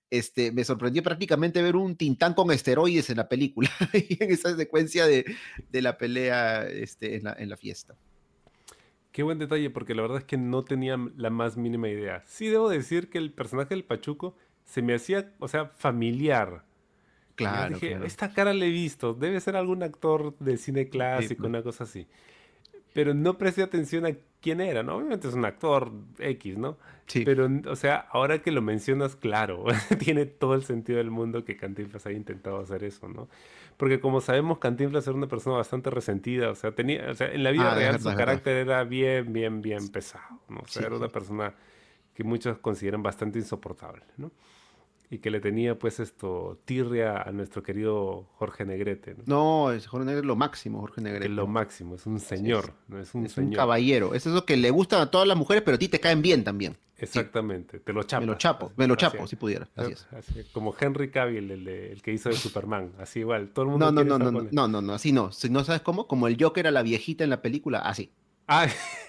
este, me sorprendió prácticamente ver un Tintán con esteroides en la película, en esa secuencia de, de la pelea este, en, la, en la fiesta. Qué buen detalle, porque la verdad es que no tenía la más mínima idea. Sí debo decir que el personaje del Pachuco se me hacía, o sea, familiar. Claro, Yo dije, claro. esta cara la he visto, debe ser algún actor de cine clásico, Sí. una cosa así. Pero no presté atención a quién era, ¿no? Obviamente es un actor X, ¿no? Sí. Pero, o sea, ahora que lo mencionas, claro, tiene todo el sentido del mundo que Cantinflas haya intentado hacer eso, ¿no? Porque como sabemos, Cantinflas era una persona bastante resentida, o sea, tenía, o sea, en la vida Ah, es real verdad, su es verdad. carácter era bien, bien, bien pesado, ¿no? O sea, Sí, era sí. una persona que muchos consideran bastante insoportable, ¿no? Y que le tenía, pues, esto, tirria a nuestro querido Jorge Negrete, ¿no? No, es Jorge Negrete es lo máximo, Jorge Que es Negrete. lo máximo, es un Sí, es, señor, ¿no? Es un es un señor. caballero. Es eso que le gustan a todas las mujeres, pero a ti te caen bien también. Sí, Exactamente, te lo chapas. me lo chapo, así- me lo así chapo, es. si pudiera. Así es. Así, como Henry Cavill, el, de- el que hizo de Superman, así igual, todo el mundo No, no, quiere no, estar no, con no, él. no, no, no, así no. Si no sabes cómo, como el Joker a la viejita en la película, así. Ah,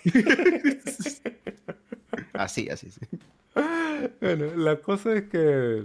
Así, así, sí. bueno, la cosa es que...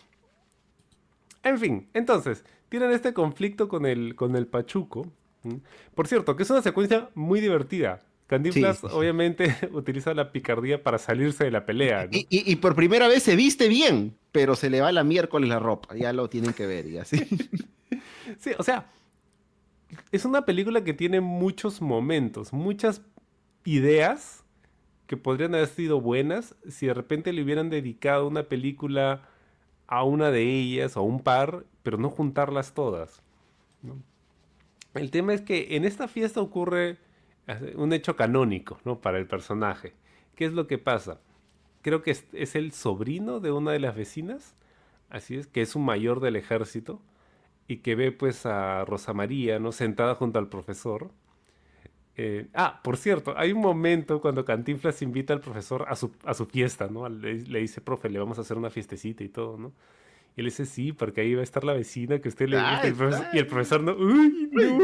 En fin, entonces, tienen este conflicto con el, con el Pachuco. ¿m? Por cierto, que es una secuencia muy divertida. Cantinflas, Sí, sí, sí. obviamente, utiliza la picardía para salirse de la pelea, ¿no? Y, y, y por primera vez se viste bien, pero se le va la miércoles la ropa. Ya lo tienen que ver, y así. Sí, o sea, es una película que tiene muchos momentos, muchas ideas que podrían haber sido buenas si de repente le hubieran dedicado una película a una de ellas o a un par, pero no juntarlas todas, ¿no? El tema es que en esta fiesta ocurre eh, un hecho canónico, ¿no? Para el personaje. ¿Qué es lo que pasa? Creo que es, es el sobrino de una de las vecinas, así es, que es un mayor del ejército y que ve pues a Rosa María, ¿no? Sentada junto al profesor. Eh, ah, por cierto, hay un momento cuando Cantinflas invita al profesor a su, a su fiesta, ¿no? Le, le dice, profe, le vamos a hacer una fiestecita y todo, ¿no? Y él dice, sí, porque ahí va a estar la vecina que a usted le Ah, gusta. Y el profesor, está. y el profesor no, uy, no,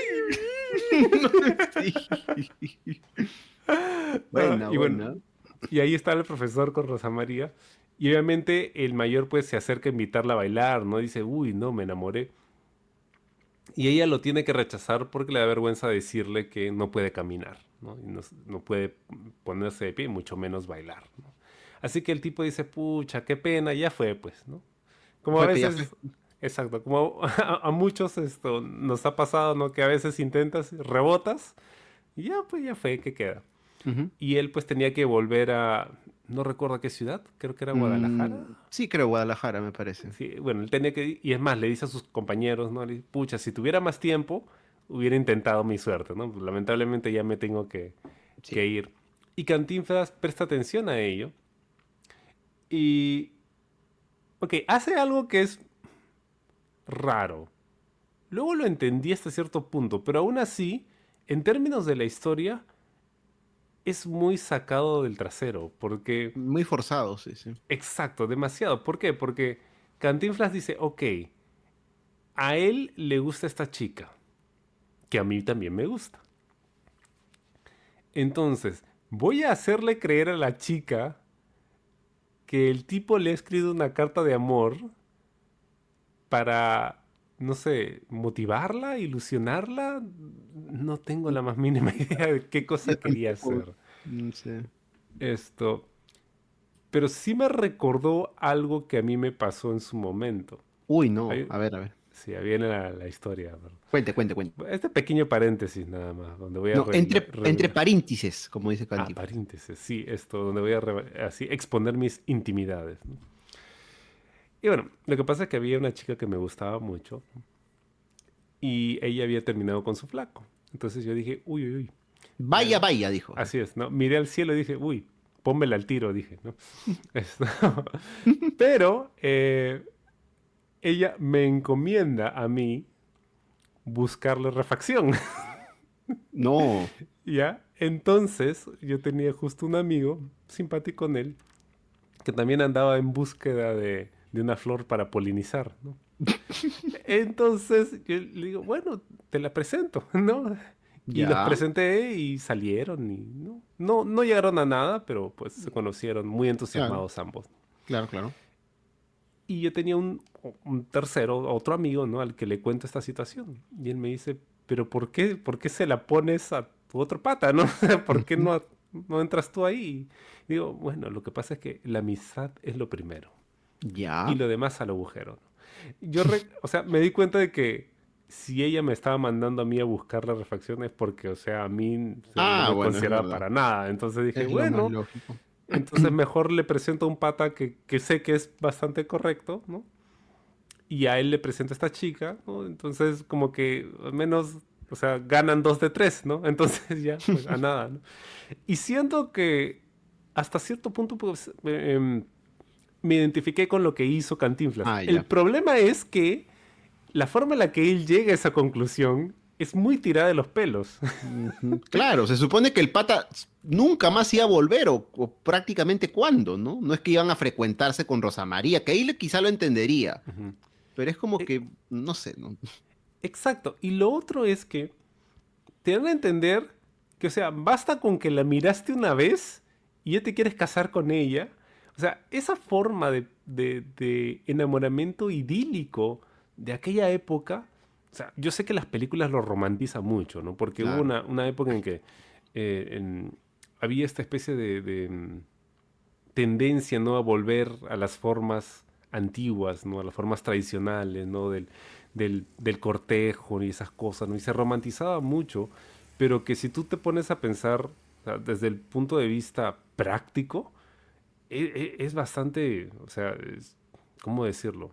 Sí. Buena, Ah, y bueno, buena. y ahí está el profesor con Rosa María. Y obviamente el mayor pues se acerca a invitarla a bailar, ¿no? Dice, uy, no, me enamoré. Y ella lo tiene que rechazar porque le da vergüenza decirle que no puede caminar, ¿no? Y no, no puede ponerse de pie, y mucho menos bailar, ¿no? Así que el tipo dice, pucha, qué pena, ya fue, pues, ¿no? Como a Fue que ya veces, exacto, como a, a muchos esto nos ha pasado, ¿no? Que a veces intentas, rebotas, y ya, pues, ya fue, ¿qué queda? Ujú. Y él, pues, tenía que volver a, no recuerdo qué ciudad, creo que era Guadalajara. Mm, sí, creo Guadalajara, me parece. Sí, bueno, él tenía que, y es más, le dice a sus compañeros, ¿no? Le dice, pucha, si tuviera más tiempo, hubiera intentado mi suerte, ¿no? Pues, lamentablemente ya me tengo que, Sí. que ir. Y Cantinflas presta atención a ello. Y, ok, hace algo que es raro. Luego lo entendí hasta cierto punto, pero aún así, en términos de la historia, es muy sacado del trasero, porque... Muy forzado, sí, sí. Exacto, demasiado. ¿Por qué? Porque Cantinflas dice, ok, a él le gusta esta chica, que a mí también me gusta. Entonces, voy a hacerle creer a la chica que el tipo le ha escrito una carta de amor para, no sé, motivarla, ilusionarla. No tengo la más mínima idea de qué cosa Yo quería tampoco. hacer. No sé. Esto, pero sí me recordó algo que a mí me pasó en su momento. Uy, no. Hay- A ver, a ver. Sí, ahí viene la, la historia. ¿Verdad? Cuente, cuente, cuente. Este pequeño paréntesis nada más, donde voy a... No, re- entre, re- entre paréntesis, como dice Ah, Cantinflas. paréntesis, sí, esto, donde voy a re- así exponer mis intimidades, ¿no? Y bueno, lo que pasa es que había una chica que me gustaba mucho y ella había terminado con su flaco. Entonces yo dije, uy, uy, uy. Vaya, vaya, dijo. Así es, ¿no? Miré al cielo y dije, uy, pónmela al tiro, dije, ¿no? Esto- Pero eh, ella me encomienda a mí buscarle refacción, No. ¿ya? Entonces yo tenía justo un amigo, simpático con él, que también andaba en búsqueda de, de una flor para polinizar, ¿no? Entonces yo le digo, bueno, te la presento, ¿no? Y Ya. los presenté y salieron y no, no, no llegaron a nada, pero pues se conocieron muy entusiasmados ambos. Claro, claro. Y yo tenía un, un tercero, otro amigo, ¿no? Al que le cuento esta situación. Y él me dice, pero ¿por qué, por qué se la pones a tu otro pata, ¿no? ¿Por qué no, no entras tú ahí? Y digo, bueno, lo que pasa es que la amistad es lo primero. Ya. Y lo demás al agujero, ¿no? Yo, re- o sea, me di cuenta de que si ella me estaba mandando a mí a buscar la refacción es porque, o sea, a mí o sea, no Ah, me bueno, es consideraba verdad. para nada. Entonces dije, Es lo más bueno, lógico. entonces mejor le presento a un pata que, que sé que es bastante correcto, ¿no? Y a él le presento a esta chica, ¿no? Entonces como que al menos, o sea, ganan dos de tres, ¿no? Entonces ya, pues a nada, ¿no? Y siento que hasta cierto punto, pues, eh, em, me identifiqué con lo que hizo Cantinflas. Ah, El ya. problema es que la forma en la que él llega a esa conclusión es muy tirada de los pelos. Ujú. Claro, se supone que el pata nunca más iba a volver, o, o prácticamente cuándo, ¿no? No es que iban a frecuentarse con Rosa María, que ahí le, quizá lo entendería, Ujú. pero es como E- que, no sé, ¿no? Exacto. Y lo otro es que te dan a entender que, o sea, basta con que la miraste una vez y ya te quieres casar con ella. O sea, esa forma de, de- de enamoramiento idílico de aquella época, o sea, yo sé que las películas lo romantizan mucho, ¿no? Porque hubo Claro. una, una época en que eh, en- había esta especie de, de, mm, tendencia, ¿no? A volver a las formas antiguas, ¿no? A las formas tradicionales, ¿no? Del, del, del cortejo y esas cosas, ¿no? Y se romantizaba mucho, pero que si tú te pones a pensar, o sea, desde el punto de vista práctico, e- e- es, bastante, o sea, es- ¿cómo decirlo?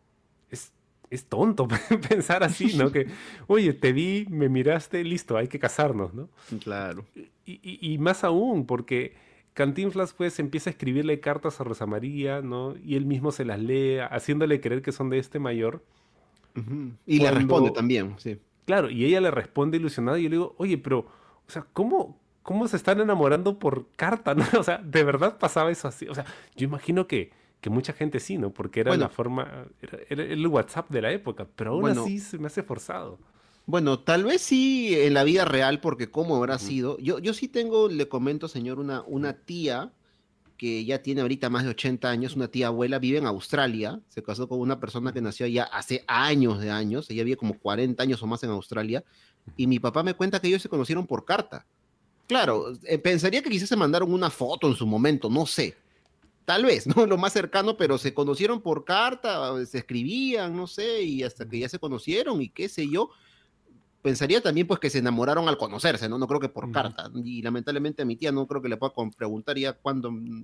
Es, es tonto pensar así, ¿no? Que, oye, te vi, me miraste, listo, hay que casarnos, ¿no? Claro. Y, y- y más aún, porque Cantinflas pues empieza a escribirle cartas a Rosa María, ¿no? Y él mismo se las lee, haciéndole creer que son de este mayor, Ujú. Y le responde cuando, también, sí. claro, y ella le responde ilusionada y yo le digo, oye, pero, o sea, ¿cómo, cómo se están enamorando por carta, ¿no? O sea, ¿de verdad pasaba eso así? O sea, yo imagino que, que mucha gente sí, ¿no? Porque era la Bueno, forma, era, era el WhatsApp de la época, pero aún bueno, así se me hace forzado. bueno, tal vez sí en la vida real, porque cómo habrá Ujú, sido. Yo, yo sí tengo, le comento, señor, una, una tía que ya tiene ahorita más de ochenta años, una tía abuela, vive en Australia, se casó con una persona que ujú, nació allá hace años de años, ella vive como cuarenta años o más en Australia, y ujú. mi papá me cuenta que ellos se conocieron por carta. Claro, eh, pensaría que quizás se mandaron una foto en su momento, no sé, tal vez, ¿no? Lo más cercano, pero se conocieron por carta, se escribían, no sé, y hasta que Ujú, ya se conocieron y qué sé yo. Pensaría también pues que se enamoraron al conocerse, ¿no? No creo que por ujú. carta. Y lamentablemente a mi tía no creo que le pueda con- preguntar ya cuándo. mm,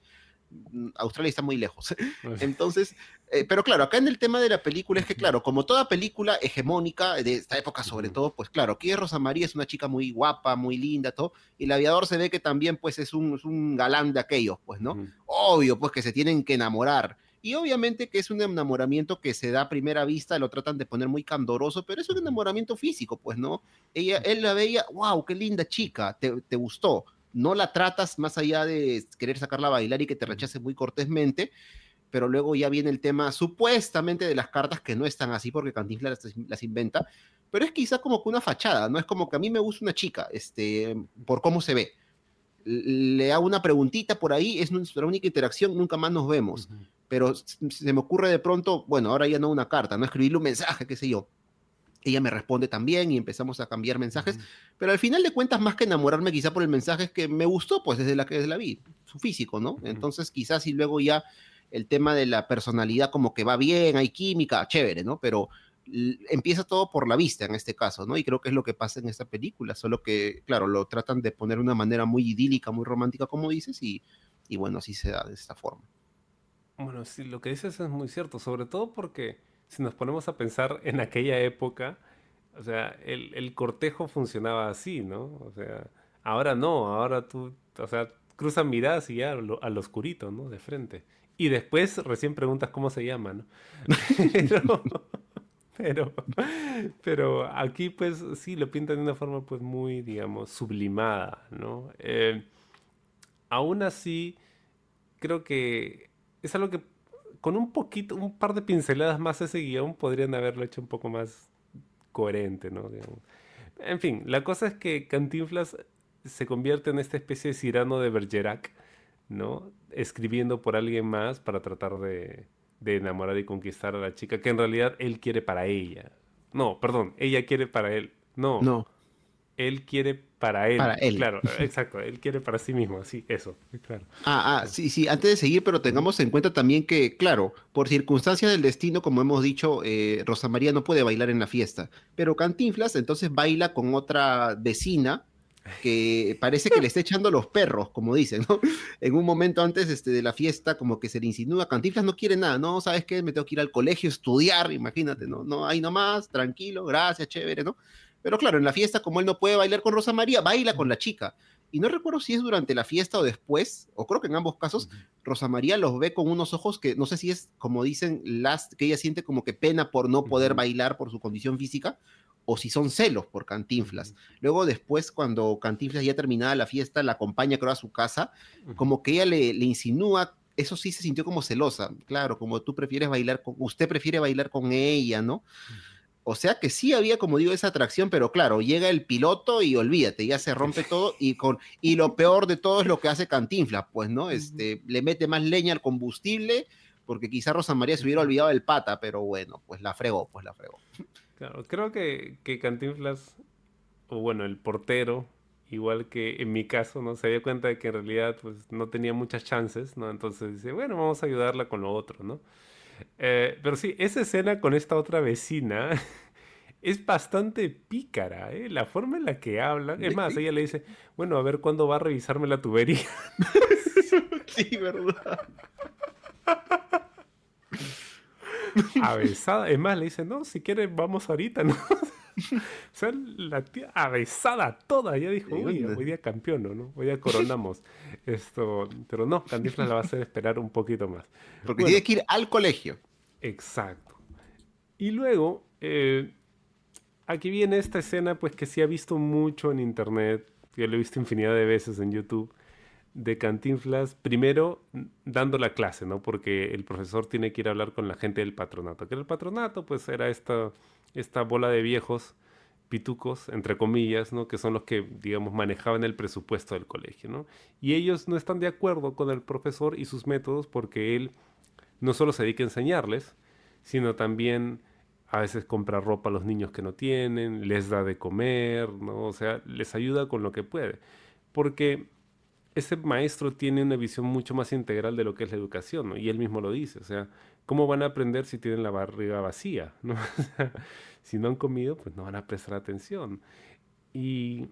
mm, Australia está muy lejos. Entonces, eh, pero claro, acá en el tema de la película es que, claro, como toda película hegemónica de esta época sobre Ujú, todo, pues claro, aquí Rosa María es una chica muy guapa, muy linda, todo, y el aviador se ve que también pues es un, es un galán de aquellos, pues, ¿no? ujú, Obvio, pues que se tienen que enamorar. Y obviamente que es un enamoramiento que se da a primera vista, lo tratan de poner muy candoroso, pero es un ujú, enamoramiento físico, pues, ¿no? Ella, él la veía, wow, qué linda chica, te, te gustó. No la tratas más allá de querer sacarla a bailar y que te ujú. rechace muy cortésmente, pero luego ya viene el tema supuestamente de las cartas que no están así porque Cantinflas las, las inventa, pero es quizá como que una fachada, ¿no? Es como que a mí me gusta una chica, este, por cómo se ve. Le hago una preguntita por ahí, es nuestra única interacción, nunca más nos vemos. Ujú, Pero se me ocurre de pronto, bueno, ahora ya no una carta, no escribirle un mensaje, qué sé yo. Ella me responde también y empezamos a cambiar mensajes, ujú, pero al final de cuentas, más que enamorarme quizá por el mensaje, es que me gustó, pues desde la que desde la vi, su físico, ¿no? ujú. Entonces quizás y luego ya el tema de la personalidad como que va bien, hay química, chévere, ¿no? Pero l- empieza todo por la vista en este caso, ¿no? Y creo que es lo que pasa en esta película, solo que, claro, lo tratan de poner de una manera muy idílica, muy romántica, como dices, y, y bueno, así se da de esta forma. Bueno, sí, lo que dices es muy cierto, sobre todo porque si nos ponemos a pensar en aquella época, o sea, el, el cortejo funcionaba así, ¿no? O sea, ahora no, ahora tú, o sea, cruzan miradas y ya lo- al oscurito, ¿no? De frente. Y después recién preguntas cómo se llama, ¿no? Pero, pero, pero aquí pues sí lo pintan de una forma pues muy, digamos, sublimada, ¿no? Eh, aún así creo que es algo que con un poquito, un par de pinceladas más ese guión podrían haberlo hecho un poco más coherente, ¿no? Digamos. En fin, la cosa es que Cantinflas se convierte en esta especie de Cyrano de Bergerac, ¿no? Escribiendo por alguien más para tratar de, de enamorar y conquistar a la chica, que en realidad él quiere para ella. No, perdón, ella quiere para él. No, No, él quiere para él. para él. Claro, exacto, él quiere para sí mismo, sí, eso, claro. Ah, ah, sí, sí, antes de seguir, pero tengamos en cuenta también que, claro, por circunstancias del destino, como hemos dicho, eh, Rosa María no puede bailar en la fiesta, pero Cantinflas entonces baila con otra vecina que parece que le está echando los perros, como dicen, ¿no? En un momento antes este, de la fiesta, como que se le insinúa, Cantinflas no quiere nada, no, ¿sabes qué? Me tengo que ir al colegio a estudiar, imagínate, ¿no? No, ahí nomás, tranquilo, gracias, chévere, ¿no? Pero claro, en la fiesta, como él no puede bailar con Rosa María, baila con la chica. Y no recuerdo si es durante la fiesta o después, o creo que en ambos casos, Rosa María los ve con unos ojos que no sé si es, como dicen, las, que ella siente como que pena por no poder Ujú. bailar por su condición física, o si son celos por Cantinflas. Luego después, cuando Cantinflas ya terminada la fiesta, la acompaña creo a su casa, Ujú. como que ella le, le insinúa, eso sí se sintió como celosa, claro, como tú prefieres bailar con, usted prefiere bailar con ella, ¿no? O sea que sí había, como digo, esa atracción, pero claro, llega el piloto y olvídate, ya se rompe todo y con y lo peor de todo es lo que hace Cantinflas, pues, ¿no? Ujú. Este, le mete más leña al combustible, porque quizá Rosa María se hubiera olvidado del pata, pero bueno, pues la fregó, pues la fregó. Claro, creo que, que Cantinflas, o bueno, el portero, igual que en mi caso, ¿no? Se dio cuenta de que en realidad pues no tenía muchas chances, ¿no? Entonces dice, bueno, vamos a ayudarla con lo otro, ¿no? Eh, pero sí, esa escena con esta otra vecina es bastante pícara, ¿eh? La forma en la que hablan. Es Sí, más, sí, ella le dice, bueno, a ver cuándo va a revisarme la tubería. sí, verdad. Avesada. Es más, le dice, no, si quieres vamos ahorita, ¿no? O sea, la tía avesada toda. Ya dijo, Sí, uy, onda. hoy día campeón, ¿no? Hoy día coronamos. Esto, pero no, Cantinflas la va a hacer esperar un poquito más. Porque tiene Bueno, que ir al colegio. exacto. Y luego, eh, aquí viene esta escena, pues que sí ha visto mucho en internet, yo lo he visto infinidad de veces en YouTube, de Cantinflas, primero n- dando la clase, ¿no? Porque el profesor tiene que ir a hablar con la gente del patronato. Que el patronato, pues, era esta, esta bola de viejos pitucos, entre comillas, ¿no? Que son los que, digamos, manejaban el presupuesto del colegio, ¿no? Y ellos no están de acuerdo con el profesor y sus métodos porque él no solo se dedica a enseñarles, sino también a veces compra ropa a los niños que no tienen, les da de comer, ¿no? O sea, les ayuda con lo que puede. Porque ese maestro tiene una visión mucho más integral de lo que es la educación, ¿no? Y él mismo lo dice, o sea, ¿cómo van a aprender si tienen la barriga vacía, ¿no? O sea, si no han comido, pues no van a prestar atención. Y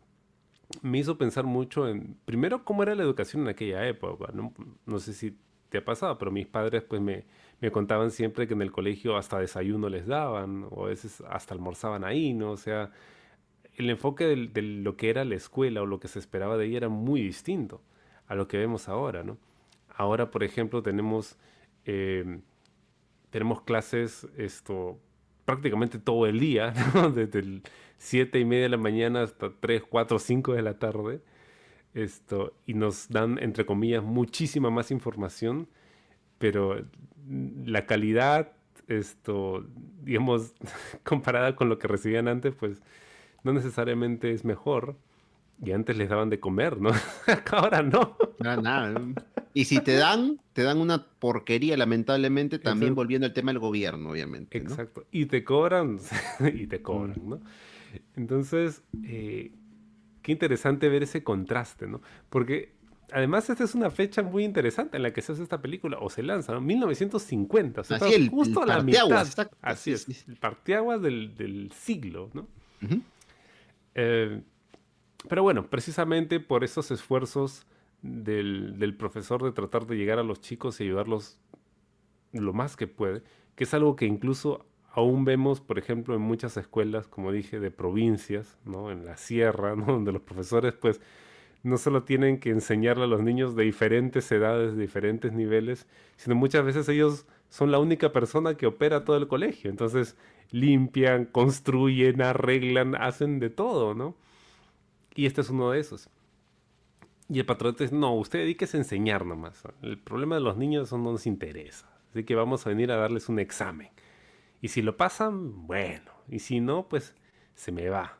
me hizo pensar mucho en, primero, cómo era la educación en aquella época, ¿no? No sé si te ha pasado, pero mis padres pues me, me contaban siempre que en el colegio hasta desayuno les daban, o a veces hasta almorzaban ahí, ¿no? O sea, el enfoque del- de lo que era la escuela o lo que se esperaba de ella era muy distinto a lo que vemos ahora, ¿no? Ahora, por ejemplo, tenemos, eh, tenemos clases esto, prácticamente todo el día, ¿no? Desde el siete y media de la mañana hasta tres cuatro cinco de la tarde, esto, y nos dan, entre comillas, muchísima más información, pero mm, la calidad, esto, digamos, comparada con lo que recibían antes, pues no necesariamente es mejor. Y antes les daban de comer, ¿no? Ahora no. Nada, nada. Y si te dan, te dan una porquería, lamentablemente, también Exacto. volviendo al tema del gobierno, obviamente, ¿no? Exacto. Y te cobran, y te Mm. cobran, ¿no? Entonces, eh, qué interesante ver ese contraste, ¿no? Porque además esta es una fecha muy interesante en la que se hace esta película, o se lanza, ¿no? mil novecientos cincuenta, o sea, está Así el, el justo a la parteaguas, mitad. exacto, Así sí, es, sí, sí. el parteaguas del, del siglo, ¿no? Ujú. Eh, pero bueno, precisamente por esos esfuerzos del, del profesor de tratar de llegar a los chicos y ayudarlos lo más que puede, que es algo que incluso aún vemos, por ejemplo, en muchas escuelas, como dije, de provincias, ¿no? En la sierra, ¿no? Donde los profesores, pues, no solo tienen que enseñarle a los niños de diferentes edades, de diferentes niveles, sino muchas veces ellos son la única persona que opera todo el colegio. Entonces, limpian, construyen, arreglan, hacen de todo, ¿no? Y este es uno de esos. Y el patrón dice, no, usted dedíquese a enseñar nomás. El problema de los niños eso no nos interesa. Así que vamos a venir a darles un examen. Y si lo pasan, bueno. Y si no, pues se me va.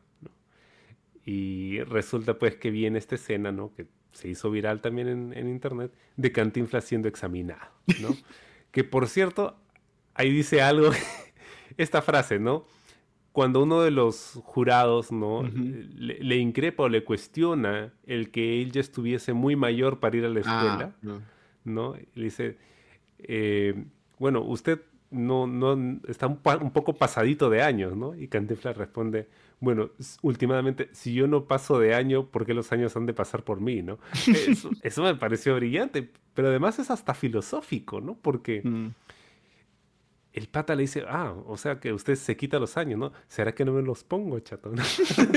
Y resulta pues que viene esta escena, ¿no? Que se hizo viral también en, en internet, de Cantinflas siendo examinado, ¿no? Que por cierto, ahí dice algo, esta frase, ¿no? Cuando uno de los jurados, ¿no? Ujú. le, le increpa o le cuestiona el que él ya estuviese muy mayor para ir a la Ah, escuela, no. ¿no? Y le dice, eh, bueno, usted no, no está un, pa- un poco pasadito de años, ¿no? Y Cantinflas responde, bueno, s- últimamente, si yo no paso de año, ¿por qué los años han de pasar por mí, ¿no? Eso, eso me pareció brillante, pero además es hasta filosófico, ¿no? Porque Mm. el pata le dice, ah, o sea que usted se quita los años, ¿no? ¿Será que no me los pongo, chato? ¿no?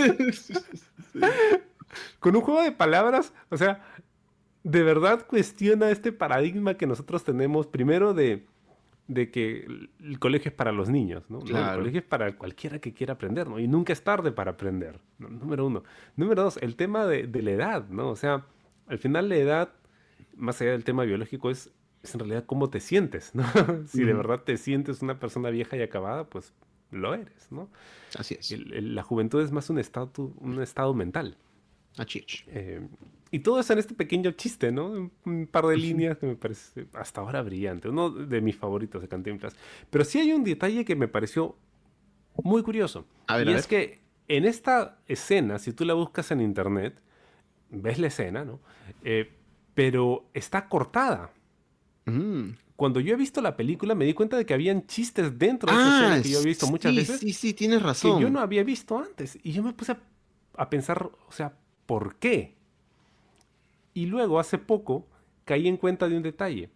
Con un juego de palabras, o sea, de verdad cuestiona este paradigma que nosotros tenemos, primero de, de que el el colegio es para los niños, ¿no? No, el Claro. colegio es para cualquiera que quiera aprender, ¿no? Y nunca es tarde para aprender, ¿no? Número uno. Número dos, el tema de, de la edad, ¿no? O sea, al final la edad, más allá del tema biológico, es, es en realidad cómo te sientes, ¿no? Si de Ujú. verdad te sientes una persona vieja y acabada, pues lo eres, ¿no? Así es. El- el- la juventud es más un estado, un estado mental. Así es. Eh, y todo eso en este pequeño chiste, ¿no? Un, un par de líneas que me parece hasta ahora brillante. Uno de mis favoritos de Cantinflas. Pero sí hay un detalle que me pareció muy curioso. A ver, y a es ver. que en esta escena, si tú la buscas en internet, ves la escena, ¿no? Eh, pero está cortada. Mm. Cuando yo he visto la película me di cuenta de que habían chistes dentro de esa Ah, escena que yo he visto muchas sí, veces sí, sí, tienes que yo razón. no había visto antes. Y yo me puse a, a pensar, o sea, ¿por qué? Y luego, hace poco, caí en cuenta de un detalle.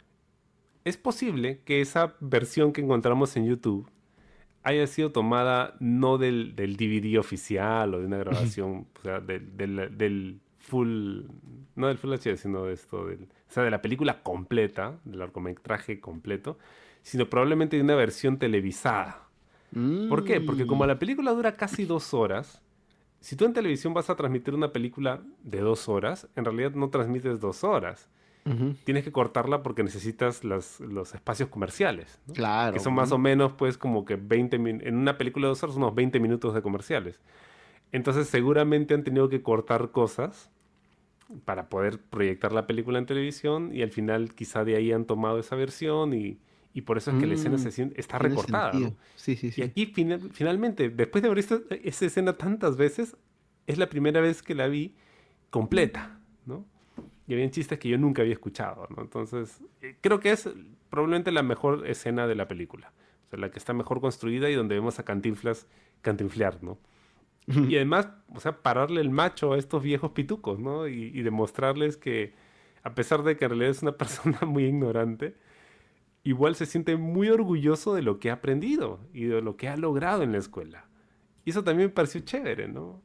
Es posible que esa versión que encontramos en YouTube haya sido tomada no del, del D V D oficial o de una grabación, o sea, del, del- del full, no del full H D, sino de esto, del, o sea, de la película completa, del largometraje completo, sino probablemente de una versión televisada. ¿Por qué? Porque como Mm. la película dura casi dos horas, si tú en televisión vas a transmitir una película de dos horas, en realidad no transmites dos horas. Ujú. Tienes que cortarla porque necesitas las- los espacios comerciales, ¿no? Que Claro. son más o Ujú. menos, pues, como que veinte min- en una película de dos horas, unos veinte minutos de comerciales. Entonces, seguramente han tenido que cortar cosas para poder proyectar la película en televisión y al final quizá de ahí han tomado esa versión y, y por eso es que la escena Mm, se siente, está tiene recortada, sentido. ¿no? Sí, sí, Y sí. aquí fina- finalmente, después de haber visto esa escena tantas veces, es la primera vez que la vi completa, ¿no? Y habían chistes que yo nunca había escuchado, ¿no? Entonces, eh, creo que es probablemente la mejor escena de la película. O sea, la que está mejor construida y donde vemos a Cantinflas cantinflear, ¿no? Y además, o sea, pararle el macho a estos viejos pitucos, ¿no? Y, y demostrarles que, a pesar de que en realidad es una persona muy ignorante, igual se siente muy orgulloso de lo que ha aprendido y de lo que ha logrado en la escuela. Y eso también me pareció chévere, ¿no?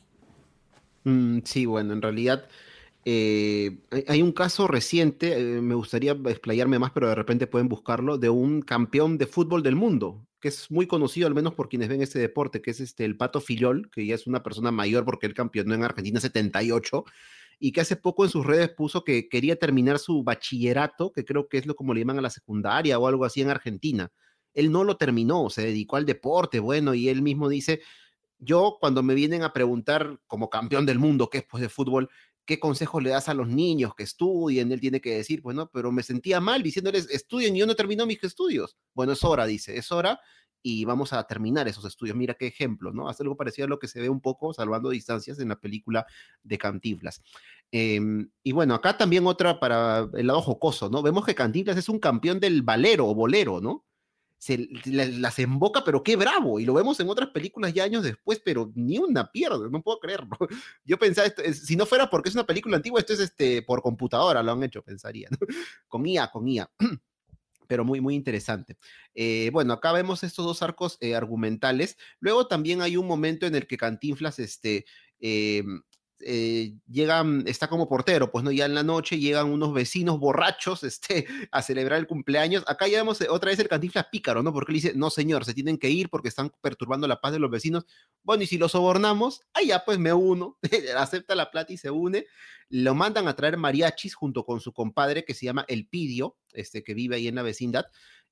Mm, sí, bueno, en realidad eh, hay, hay un caso reciente, eh, me gustaría explayarme más, pero de repente pueden buscarlo, de un campeón de fútbol del mundo, que es muy conocido, al menos por quienes ven este deporte, que es este, el Pato Fillol, que ya es una persona mayor porque él campeonó en Argentina setenta y ocho, y que hace poco en sus redes puso que quería terminar su bachillerato, que creo que es lo como le llaman a la secundaria o algo así en Argentina. Él no lo terminó, se dedicó al deporte, bueno, y él mismo dice, yo cuando me vienen a preguntar como campeón del mundo, que es pues de fútbol, ¿qué consejos le das a los niños que estudien? Él tiene que decir, pues no, pero me sentía mal diciéndoles, estudien y yo no termino mis estudios. Bueno, es hora, dice, es hora y vamos a terminar esos estudios. Mira qué ejemplo, ¿no? Hace algo parecido a lo que se ve un poco, salvando distancias, en la película de Cantinflas. Eh, y bueno, acá también otra para el lado jocoso, ¿no? Vemos que Cantinflas es un campeón del valero o bolero, ¿no? Se la- las emboca, pero qué bravo. Y lo vemos en otras películas ya años después, pero ni una pierde, no puedo creerlo. Yo pensaba, esto, es- si no fuera porque es una película antigua, esto es este, por computadora, lo han hecho, pensaría, ¿no? Con I A, con I A. Pero muy, muy interesante. Eh, bueno, acá vemos estos dos arcos eh, argumentales. Luego también hay un momento en el que Cantinflas, este, eh, eh, llegan, está como portero, pues no, ya en la noche llegan unos vecinos borrachos, este, a celebrar el cumpleaños. Acá ya vemos eh, otra vez el Cantinflas pícaro, ¿no? Porque él dice, no señor, se tienen que ir porque están perturbando la paz de los vecinos. Bueno, y si los sobornamos, ahí ya pues me uno, acepta la plata y se une. Lo mandan a traer mariachis junto con su compadre que se llama El Pidio, este, que vive ahí en la vecindad,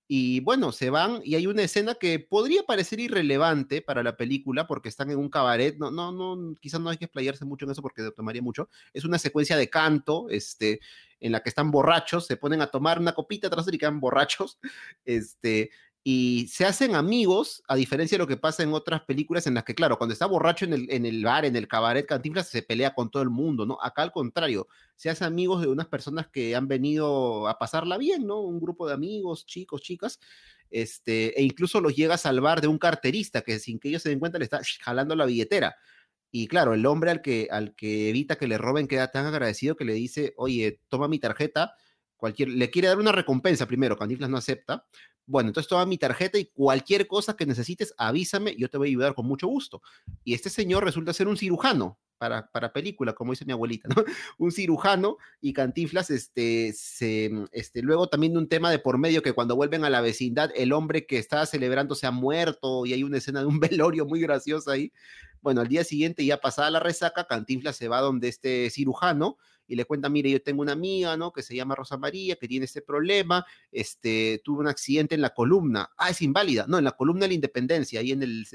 Y bueno, se van y hay una escena que podría parecer irrelevante para la película porque están en un cabaret. No, no, no, quizás no hay que explayarse mucho en eso porque tomaría mucho. Es una secuencia de canto, este, en la que están borrachos, se ponen a tomar una copita tras otra y quedan borrachos, este, y se hacen amigos, a diferencia de lo que pasa en otras películas en las que, claro, cuando está borracho en el, en el bar, en el cabaret, Cantinflas se pelea con todo el mundo, ¿no? Acá al contrario, se hace amigos de unas personas que han venido a pasarla bien, ¿no? Un grupo de amigos, chicos, chicas, este, e incluso los llega a salvar de un carterista que sin que ellos se den cuenta le está jalando la billetera. Y claro, el hombre al que, al que evita que le roben queda tan agradecido que le dice, oye, toma mi tarjeta, cualquier, le quiere dar una recompensa primero, Cantinflas no acepta. Bueno, entonces toma mi tarjeta y cualquier cosa que necesites, avísame, yo te voy a ayudar con mucho gusto. Y este señor resulta ser un cirujano para, para película, como dice mi abuelita, ¿no? Un cirujano y Cantinflas, este, se, este, luego también de un tema de por medio que cuando vuelven a la vecindad, el hombre que estaba celebrando se ha muerto y hay una escena de un velorio muy graciosa ahí. Bueno, al día siguiente, ya pasada la resaca, Cantinflas se va donde este cirujano y le cuenta, mire, yo tengo una amiga, ¿no? Que se llama Rosa María, que tiene este problema, este, tuvo un accidente en la columna. Ah, es inválida. No, en la columna de la Independencia, ahí en el...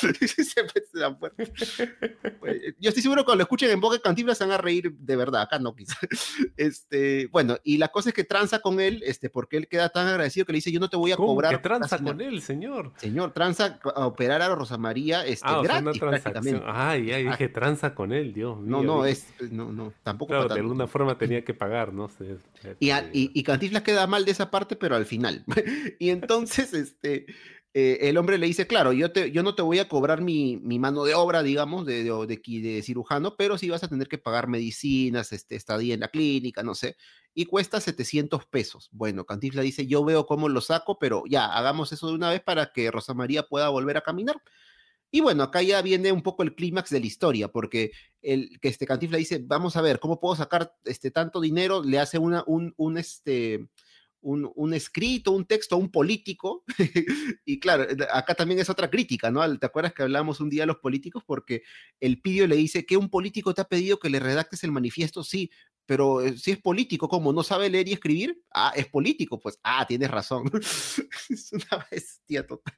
Yo estoy seguro que cuando lo escuchen en boca de Cantinflas se van a reír de verdad, acá no quizás. Este, bueno, y la cosa es que tranza con él, este, porque él queda tan agradecido que le dice, yo no te voy a ¿Cómo cobrar. que tranza con él, señor? Señor, tranza a operar a Rosa María, este, ah, gratis, una transacción. Ay, ya dije tranza con él, Dios mío. No, no, dije. es, no, no, tampoco claro, para de alguna forma tenía que pagar, ¿no? Sí, y, a, y, y Cantinflas queda mal de esa parte, pero al final. Y entonces, este, eh, el hombre le dice, claro, yo, te, yo no te voy a cobrar mi, mi mano de obra, digamos, de, de, de, de cirujano, pero sí vas a tener que pagar medicinas, este, estadía en la clínica, no sé, y cuesta setecientos pesos. Bueno, Cantinflas dice, yo veo cómo lo saco, pero ya, hagamos eso de una vez para que Rosa María pueda volver a caminar. Y bueno, acá ya viene un poco el clímax de la historia, porque el, que este Cantinflas dice, vamos a ver, ¿cómo puedo sacar este, tanto dinero? Le hace una, un, un, este, un, un escrito, un texto a un político, y claro, acá también es otra crítica, ¿no? ¿Te acuerdas que hablamos un día de los políticos? Porque el Pidio le dice que un político te ha pedido que le redactes el manifiesto, sí, pero eh, si es político, ¿cómo? ¿No sabe leer y escribir? Ah, es político, pues, ah, tienes razón. Es una bestia total.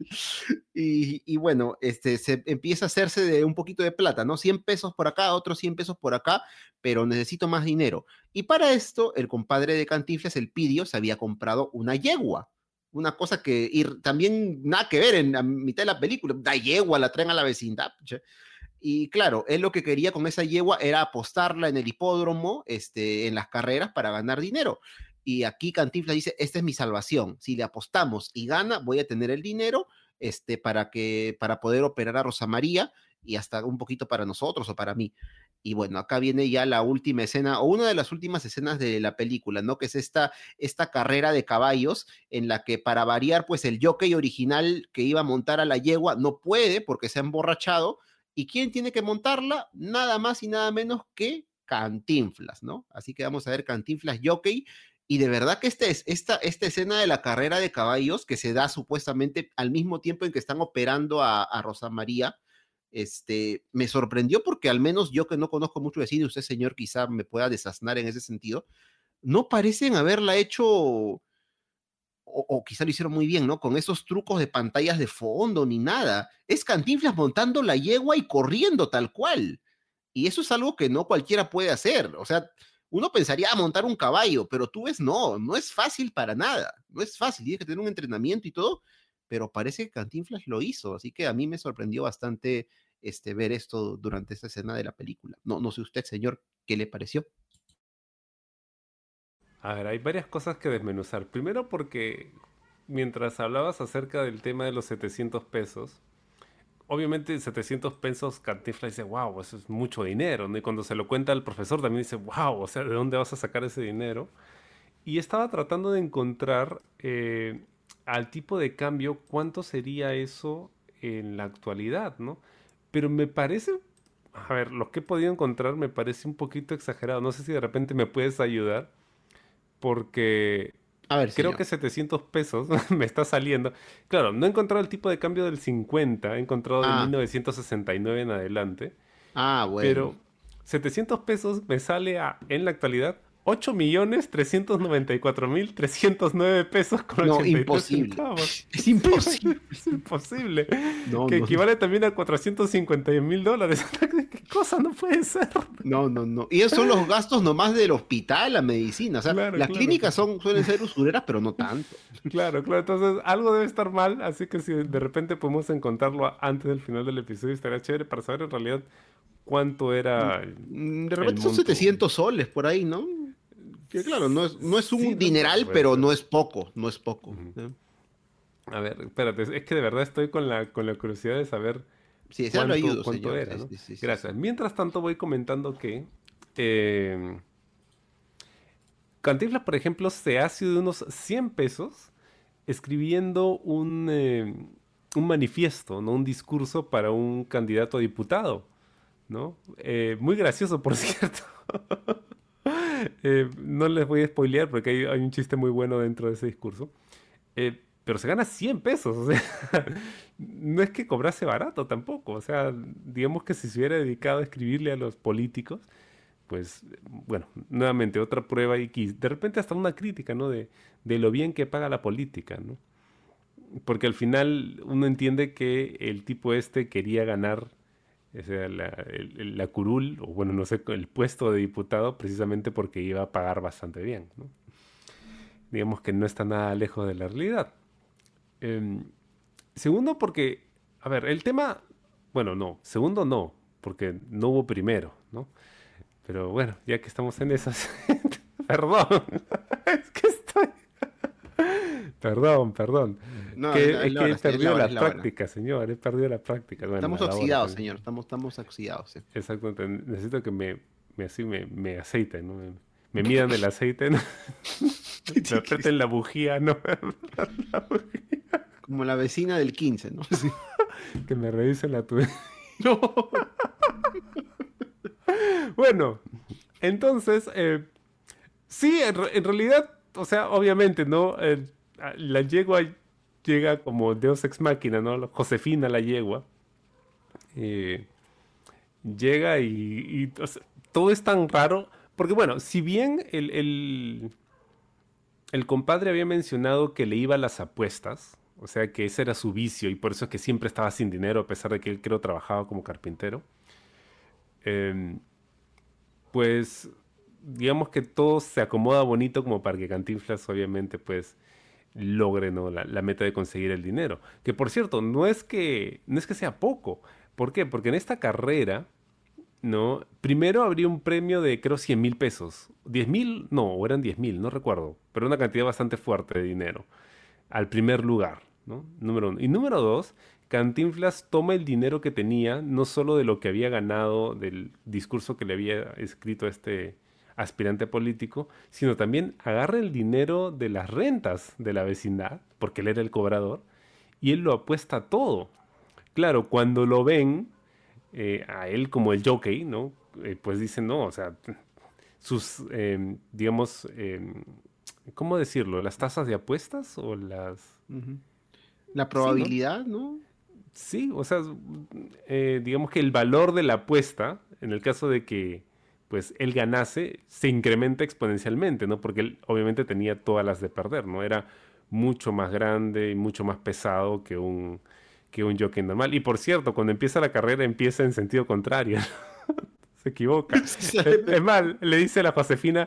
Y, y bueno, este, se empieza a hacerse de un poquito de plata, ¿no? cien pesos por acá, otros cien pesos por acá, pero necesito más dinero. Y para esto, el compadre de Cantinflas, el Pidio, se había comprado una yegua. Una cosa que y también nada que ver en la mitad de la película. La yegua la traen a la vecindad. Che. Y claro, él lo que quería con esa yegua era apostarla en el hipódromo, este, en las carreras para ganar dinero. Y aquí Cantinflas dice, esta es mi salvación. Si le apostamos y gana, voy a tener el dinero este, para, que, para poder operar a Rosa María y hasta un poquito para nosotros o para mí. Y bueno, acá viene ya la última escena, o una de las últimas escenas de la película, ¿no? Que es esta, esta carrera de caballos en la que para variar, pues el jockey original que iba a montar a la yegua no puede porque se ha emborrachado. ¿Y quién tiene que montarla? Nada más y nada menos que Cantinflas, ¿no? Así que vamos a ver Cantinflas jockey. Y de verdad que este es, esta, esta escena de la carrera de caballos que se da supuestamente al mismo tiempo en que están operando a, a Rosa María, este, me sorprendió porque al menos yo que no conozco mucho de cine, usted señor quizá me pueda desasnar en ese sentido, no parecen haberla hecho, o, o quizá lo hicieron muy bien, ¿no? Con esos trucos de pantallas de fondo ni nada. Es Cantinflas montando la yegua y corriendo tal cual. Y eso es algo que no cualquiera puede hacer. O sea, uno pensaría ah, montar un caballo, pero tú ves, no, no es fácil para nada. No es fácil, tienes que tener un entrenamiento y todo, pero parece que Cantinflas lo hizo. Así que a mí me sorprendió bastante este, ver esto durante esta escena de la película. No, no sé usted, señor, ¿qué le pareció? A ver, hay varias cosas que desmenuzar. Primero porque mientras hablabas acerca del tema de los setecientos pesos, obviamente setecientos pesos Cantinflas dice, wow, eso es mucho dinero, ¿no? Y cuando se lo cuenta al profesor también dice, wow, o sea, ¿de dónde vas a sacar ese dinero? Y estaba tratando de encontrar eh, al tipo de cambio cuánto sería eso en la actualidad, ¿no? Pero me parece, a ver, lo que he podido encontrar me parece un poquito exagerado. No sé si de repente me puedes ayudar. Porque a ver, creo señor. que setecientos pesos me está saliendo. Claro, no he encontrado el tipo de cambio del cincuenta, he encontrado Ah. de mil novecientos sesenta y nueve en adelante. Ah, bueno. Pero setecientos pesos me sale a, en la actualidad ocho millones trescientos noventa y cuatro mil trescientos nueve pesos con No, ochenta y tres imposible. centavos. Es imposible. Es imposible. No, que no, equivale también a cuatrocientos cincuenta mil dólares. ¿Qué cosa no puede ser? No, no, no. Y esos son los gastos nomás del hospital, la medicina. O sea, Claro, las claro. clínicas son, suelen ser usureras, pero no tanto. Claro, claro. Entonces, algo debe estar mal. Así que si de repente podemos encontrarlo a- antes del final del episodio, estaría chévere para saber en realidad cuánto era. el- Mm, De el repente son monto. setecientos soles por ahí, ¿no? Que claro, no es, no es un Sí, no, dineral, puede pero ser. no es poco, no es poco. Ujú. ¿no? A ver, espérate. Es que de verdad estoy con la, con la curiosidad de saber Sí, ya lo cuánto, ayudo, cuánto señor. era, Sí, ¿no? sí, sí, sí, Gracias. Mientras tanto, voy comentando que eh, Cantinflas, por ejemplo, se hace de unos cien pesos escribiendo un, eh, un manifiesto, ¿no? Un discurso para un candidato a diputado, ¿no? Eh, muy gracioso, por cierto. Eh, no les voy a spoilear porque hay, hay un chiste muy bueno dentro de ese discurso. Eh, pero se gana cien pesos, o sea, no es que cobrase barato tampoco, o sea, digamos que si se hubiera dedicado a escribirle a los políticos, pues, bueno, nuevamente otra prueba y quiz- de repente hasta una crítica, ¿no? De, de lo bien que paga la política, ¿no? Porque al final uno entiende que el tipo este quería ganar, o sea, la, el- el- la curul, o bueno, no sé, el puesto de diputado precisamente porque iba a pagar bastante bien, ¿no? Digamos que no está nada lejos de la realidad. Em, segundo, porque, a ver, el tema, bueno, no, segundo no, porque no hubo primero, ¿no? Pero bueno, ya que estamos en esas, perdón, es que estoy, perdón, perdón, No, que, es la- es es la que hora, he es la perdido hora, la es la hora. práctica, señor, he perdido la práctica. Bueno, Estamos a la hora oxidados, también. señor. Estamos, estamos oxidados. Sí. Exactamente, necesito que me, me así me, me aceiten, ¿no? Me, me midan el aceite, ¿no? Me aprieten la bujía, ¿no? Como la vecina del quince, ¿no? Sí. Que me revisen la tubería. Bueno, entonces, eh, sí, en, re- en realidad, o sea, obviamente, ¿no? Eh, a- la yegua llega como Deus ex machina, ¿no? Josefina la yegua. eh, llega y, y, o sea, todo es tan raro. Porque bueno, si bien el, el, el compadre había mencionado que le iba a las apuestas, o sea que ese era su vicio y por eso es que siempre estaba sin dinero a pesar de que él creo trabajaba como carpintero. em, pues digamos que todo se acomoda bonito como para que Cantinflas obviamente pues logre, ¿no? la, la meta de conseguir el dinero. Que por cierto, no es que, no es que sea poco. ¿Por qué? Porque en esta carrera, ¿no? Primero habría un premio de creo cien mil pesos. diez mil, no, o eran diez mil, no recuerdo. Pero una cantidad bastante fuerte de dinero. Al primer lugar, ¿no? Número uno. Y número dos, Cantinflas toma el dinero que tenía, no solo de lo que había ganado del discurso que le había escrito este aspirante político, sino también agarra el dinero de las rentas de la vecindad, porque él era el cobrador, y él lo apuesta todo. Claro, cuando lo ven eh, a él como el jockey, ¿no? Eh, pues dicen, no, o sea, sus, eh, digamos, eh, ¿cómo decirlo? ¿Las tasas de apuestas o las...? Ujú. La Sí, ¿no? probabilidad, ¿no? Sí, o sea, eh, digamos que el valor de la apuesta, en el caso de que pues él ganase, se incrementa exponencialmente, ¿no? Porque él obviamente tenía todas las de perder, ¿no? Era mucho más grande y mucho más pesado que un, que un jockey normal. Y por cierto, cuando empieza la carrera empieza en sentido contrario. Se equivoca. Es, es más, le dice a la Josefina,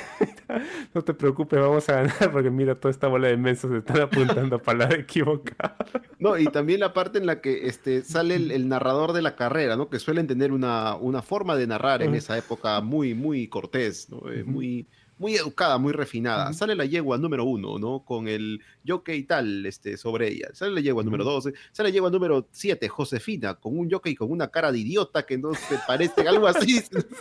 no te preocupes, vamos a ganar, porque mira, toda esta bola de mensos se están apuntando para la equivocada. No, y también la parte en la que este, sale el, el narrador de la carrera, ¿no? Que suelen tener una, una forma de narrar en esa época muy, muy cortés, ¿no? Eh, muy, muy educada, muy refinada. Ujú. Sale la yegua número uno, ¿no? Con el jockey tal este, sobre ella. Sale la yegua número Ujú. dos. Sale la yegua número siete, Josefina, con un jockey con una cara de idiota que no se parece, algo así.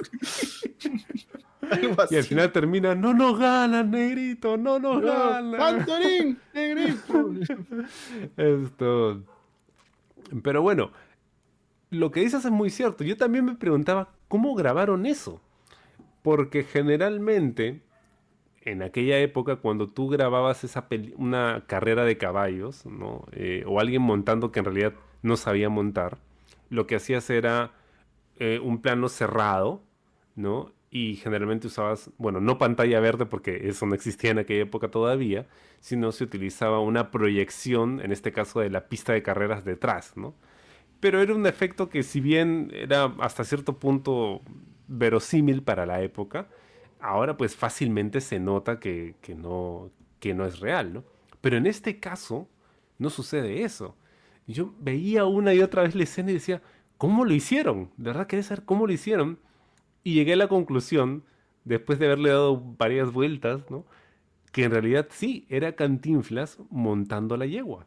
Algo Y al así. final termina, no nos ganan, negrito, no nos No, ganan. Antonín, negrito. Esto. Pero bueno, lo que dices es muy cierto. Yo también me preguntaba, ¿cómo grabaron eso? Porque generalmente, en aquella época, cuando tú grababas esa peli- una carrera de caballos, ¿no? Eh, o alguien montando que en realidad no sabía montar, lo que hacías era eh, un plano cerrado, ¿no? y generalmente usabas, bueno, no pantalla verde porque eso no existía en aquella época todavía, sino se utilizaba una proyección, en este caso de la pista de carreras detrás, ¿no? Pero era un efecto que si bien era hasta cierto punto verosímil para la época, ahora pues fácilmente se nota que, que no, que no es real, ¿no? Pero en este caso no sucede eso. Yo veía una y otra vez la escena y decía, ¿cómo lo hicieron? De verdad quería saber cómo lo hicieron. Y llegué a la conclusión, después de haberle dado varias vueltas, ¿no? Que en realidad sí, era Cantinflas montando la yegua.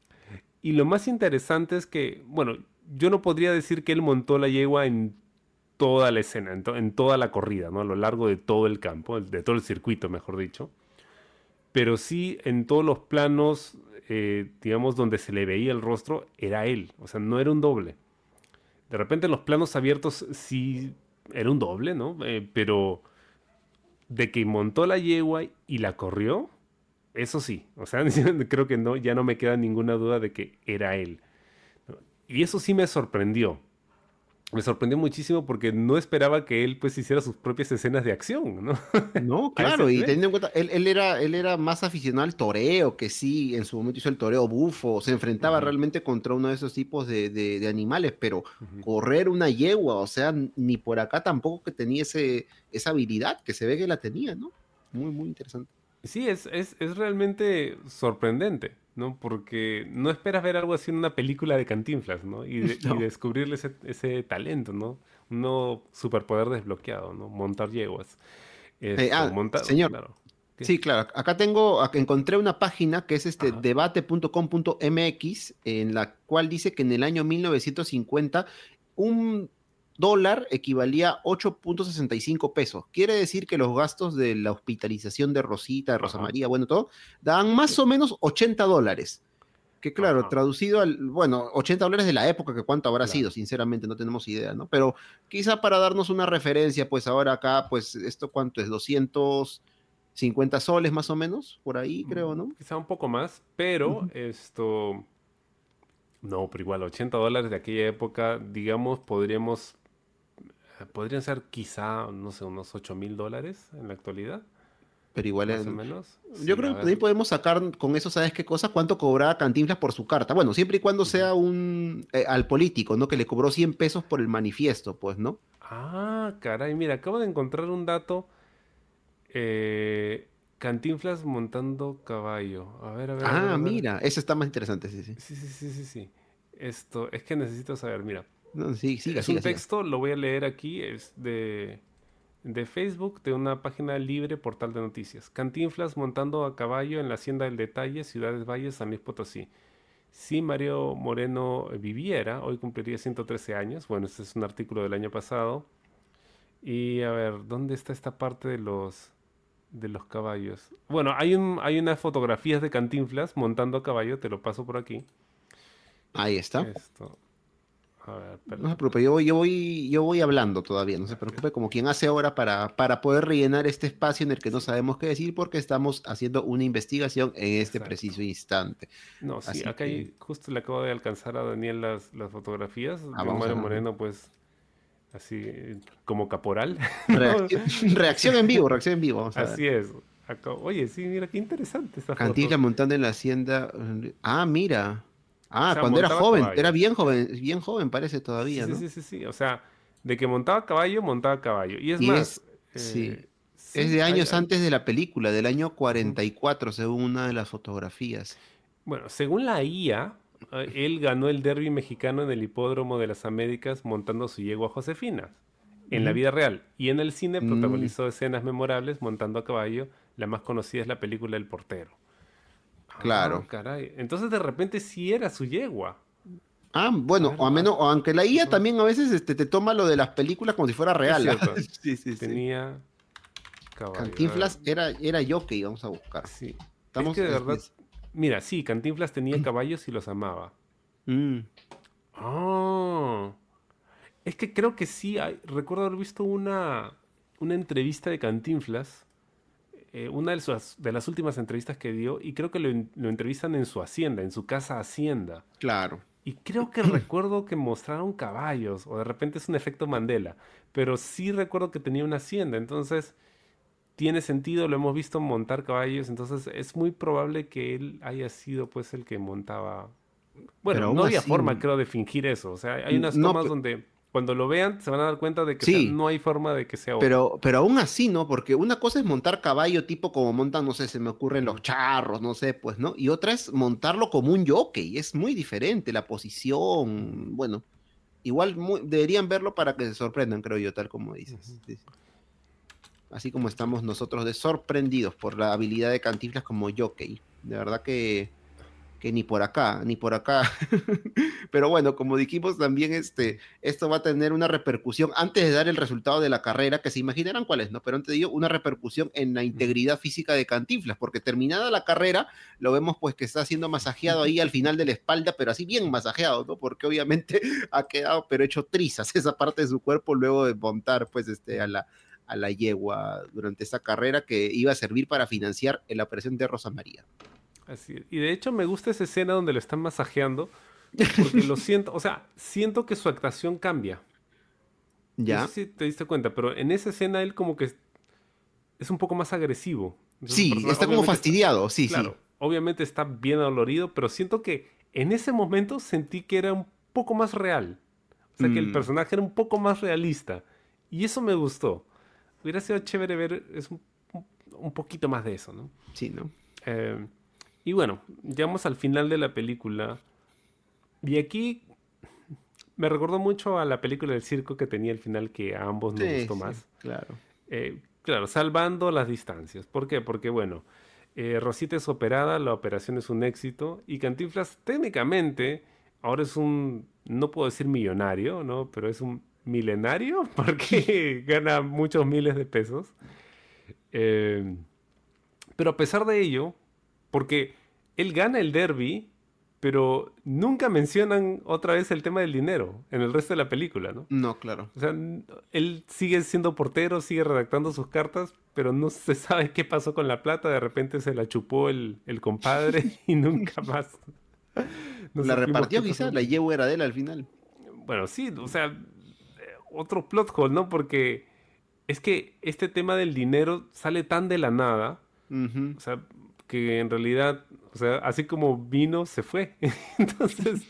Y lo más interesante es que, bueno, yo no podría decir que él montó la yegua en toda la escena, en, to- en toda la corrida, ¿no? A lo largo de todo el campo, de todo el circuito, mejor dicho. Pero sí en todos los planos, eh, digamos, donde se le veía el rostro, era él. O sea, no era un doble. De repente en los planos abiertos sí era un doble, ¿no? Eh, pero de que montó la yegua y la corrió, eso sí. O sea, creo que no, ya no me queda ninguna duda de que era él. ¿No? Y eso sí me sorprendió. Me sorprendió muchísimo porque no esperaba que él pues hiciera sus propias escenas de acción, ¿no? No, A ese claro, y nivel. teniendo en cuenta, él, él era, él era más aficionado al toreo, que sí, en su momento hizo el toreo bufo, se enfrentaba Ujú, realmente contra uno de esos tipos de, de- de animales, pero ujú. correr una yegua, o sea, ni por acá tampoco que tenía ese, esa habilidad, que se ve que la tenía, ¿no? Muy, muy interesante. Sí, es, es, es realmente sorprendente, ¿no? Porque no esperas ver algo así en una película de Cantinflas, ¿no? Y, de- y No. descubrirle ese, ese talento, ¿no? Un nuevo superpoder desbloqueado, ¿no? Montar yeguas. Eh, Esto, ah, montar, señor, claro. ¿Qué? sí, claro, acá tengo, acá encontré una página que es este Ajá. debate punto com punto m x, en la cual dice que en el año mil novecientos cincuenta un dólar equivalía a ocho punto sesenta y cinco pesos. Quiere decir que los gastos de la hospitalización de Rosita, de Rosa Ajá. María, bueno, todo, daban más o menos ochenta dólares. Que claro, Ajá. traducido al, bueno, ochenta dólares de la época, que cuánto habrá sido, Claro. sinceramente, no tenemos idea, ¿no? Pero quizá para darnos una referencia, pues ahora acá, pues esto cuánto es, doscientos cincuenta soles más o menos, por ahí creo, Mm, ¿no? Quizá un poco más, pero Ujú. esto... No, pero igual, ochenta dólares de aquella época, digamos, podríamos... eh, Podrían ser quizá, no sé, unos ocho mil dólares en la actualidad, Pero igual, más o eh, menos. yo Sí, a creo que ver. también podemos sacar con eso, ¿sabes qué cosa? ¿Cuánto cobraba Cantinflas por su carta? Bueno, siempre y cuando Ujú. sea un, eh, al político, ¿no? Que le cobró cien pesos por el manifiesto, pues, ¿no? Ah, caray, mira, acabo de encontrar un dato. eh, Cantinflas montando caballo. A ver, a ver, a ver, Ah, a ver. mira, eso está más interesante, sí, sí. Sí, sí, sí, sí, sí. Esto, es que necesito saber, mira. No, sí, siga, Es un siga, siga. texto, lo voy a leer aquí, es de, de Facebook, de una página libre, portal de noticias. Cantinflas montando a caballo en la Hacienda del Detalle, Ciudades Valles, San Luis Potosí. Si Mario Moreno viviera, hoy cumpliría ciento trece años. Bueno, este es un artículo del año pasado. Y a ver, ¿dónde está esta parte de los, de los caballos? Bueno, hay un, hay unas fotografías de Cantinflas montando a caballo, te lo paso por aquí. Ahí está. Esto, a ver, No se espérate, preocupe, espérate. yo voy, yo voy, yo voy hablando todavía, no se Ok. preocupe, como quien hace ahora para, para poder rellenar este espacio en el que no Sí, sabemos qué decir porque estamos haciendo una investigación en este exacto. preciso instante. No, sí, Así acá que, hay- justo le acabo de alcanzar a Daniel las, las fotografías ah, de un vamos a Mario ver. Moreno, pues, así como caporal. ¿No? Reacción, reacción en vivo, reacción en vivo, vamos a ver. Así es. Acá- oye, sí, mira qué interesante esta foto. Cantinflas montando en la hacienda. eh, Ah, mira. O Ah, sea, cuando era montaba joven, era caballo. bien joven, bien joven parece Sí, todavía, sí, ¿no? sí, sí, sí. O sea, de que montaba caballo, montaba caballo. Y es Y más, es, sí, eh, es sí, de hay, años hay- antes de la película, del año ujú. cuarenta y cuatro, según una de las fotografías. Bueno, según la I A, eh, él ganó el derby mexicano en el Hipódromo de las Américas montando su yegua Josefina, en la Ujú. vida real. Y en el cine Mm, protagonizó escenas memorables montando a caballo. La más conocida es la película El Portero. Ah, claro. caray. Entonces de repente sí era su yegua. Ah, A bueno, ver, o a ah, menos, o aunque la I A ujú. también a veces este, te toma lo de las películas como si fuera Es real. ¿Ah? cierto. Sí, sí, sí. Tenía caballo. A ver, Cantinflas era, era jockey, vamos a buscar. sí. Es que Estamos. de es- verdad. es- Mira, sí, Cantinflas tenía caballos y los amaba. Mm, Ah. Es que creo que sí. hay- recuerdo haber visto una, una entrevista de Cantinflas. eh, una de, sus- de las últimas entrevistas que dio. Y creo que lo, en- lo entrevistan en su hacienda, en su casa hacienda. claro. Y creo que recuerdo que mostraron caballos, o de repente es un efecto Mandela, pero sí recuerdo que tenía una hacienda, entonces tiene sentido, lo hemos visto montar caballos, entonces es muy probable que él haya sido pues el que montaba. Bueno, Pero aún no había así, forma, creo, de fingir eso. O sea, hay unas no, tomas pe- donde cuando lo vean se van a dar cuenta de que o sea, sí, no hay forma de que sea otro. pero, pero aún así, ¿no? Porque una cosa es montar caballo tipo como montan, no sé, se me ocurren los Ujú. charros, no sé, pues, ¿no? Y otra es montarlo como un jockey, es muy diferente la posición, bueno, igual muy- deberían verlo para que se sorprendan, creo yo, tal como Ujú. dices. Sí, sí. Así como estamos nosotros de sorprendidos por la habilidad de Cantinflas como jockey. De verdad que, que ni por acá, ni por acá. Pero bueno, como dijimos también, este, esto va a tener una repercusión antes de dar el resultado de la carrera, que se imaginarán cuál es, ¿no? Pero antes de ello, una repercusión en la Ujú. integridad física de Cantinflas, porque terminada la carrera, lo vemos pues que está siendo masajeado ahí al final de la espalda, pero así bien masajeado, ¿no? Porque obviamente ha quedado, pero hecho trizas esa parte de su cuerpo luego de montar pues este a la a la yegua durante esa carrera que iba a servir para financiar la operación de Rosa María. Así es. Y de hecho me gusta esa escena donde lo están masajeando porque lo siento, o sea, siento que su actuación cambia. No sé ¿Ya? si te diste cuenta, pero en esa escena él como que es un poco más agresivo. Entonces el Sí, personaje está como obviamente está, fastidiado, sí, sí. claro, obviamente está bien dolorido, pero siento que en ese momento sentí que era un poco más real. O sea, que el Mm, personaje era un poco más realista. Y eso me gustó. Hubiera sido chévere ver es un, un- un poquito más de eso, ¿no? sí, ¿no? Eh, y bueno, llegamos al final de la película. Y aquí me recordó mucho a la película del circo que tenía el final que a ambos nos Sí, gustó sí, más. claro. Eh, claro, salvando las distancias. ¿Por qué? Porque, bueno, eh, Rosita es operada, la operación es un éxito y Cantinflas técnicamente ahora es un, no puedo decir millonario, ¿no? Pero es un milenario porque gana muchos miles de pesos. Eh, pero a pesar de ello, porque él gana el derby, pero nunca mencionan otra vez el tema del dinero en el resto de la película, ¿no? No, claro. O sea, n- él sigue siendo portero, sigue redactando sus cartas, pero no se sabe qué pasó con la plata. De repente se la chupó el, el compadre y nunca más. No La supimos qué repartió pasó. quizás, la yegua era de él al final. Bueno, sí, o sea, eh, otro plot hole, ¿no? Porque es que este tema del dinero sale tan de la nada, Ujú. o sea, que en realidad, o sea, así como vino, se fue. Entonces,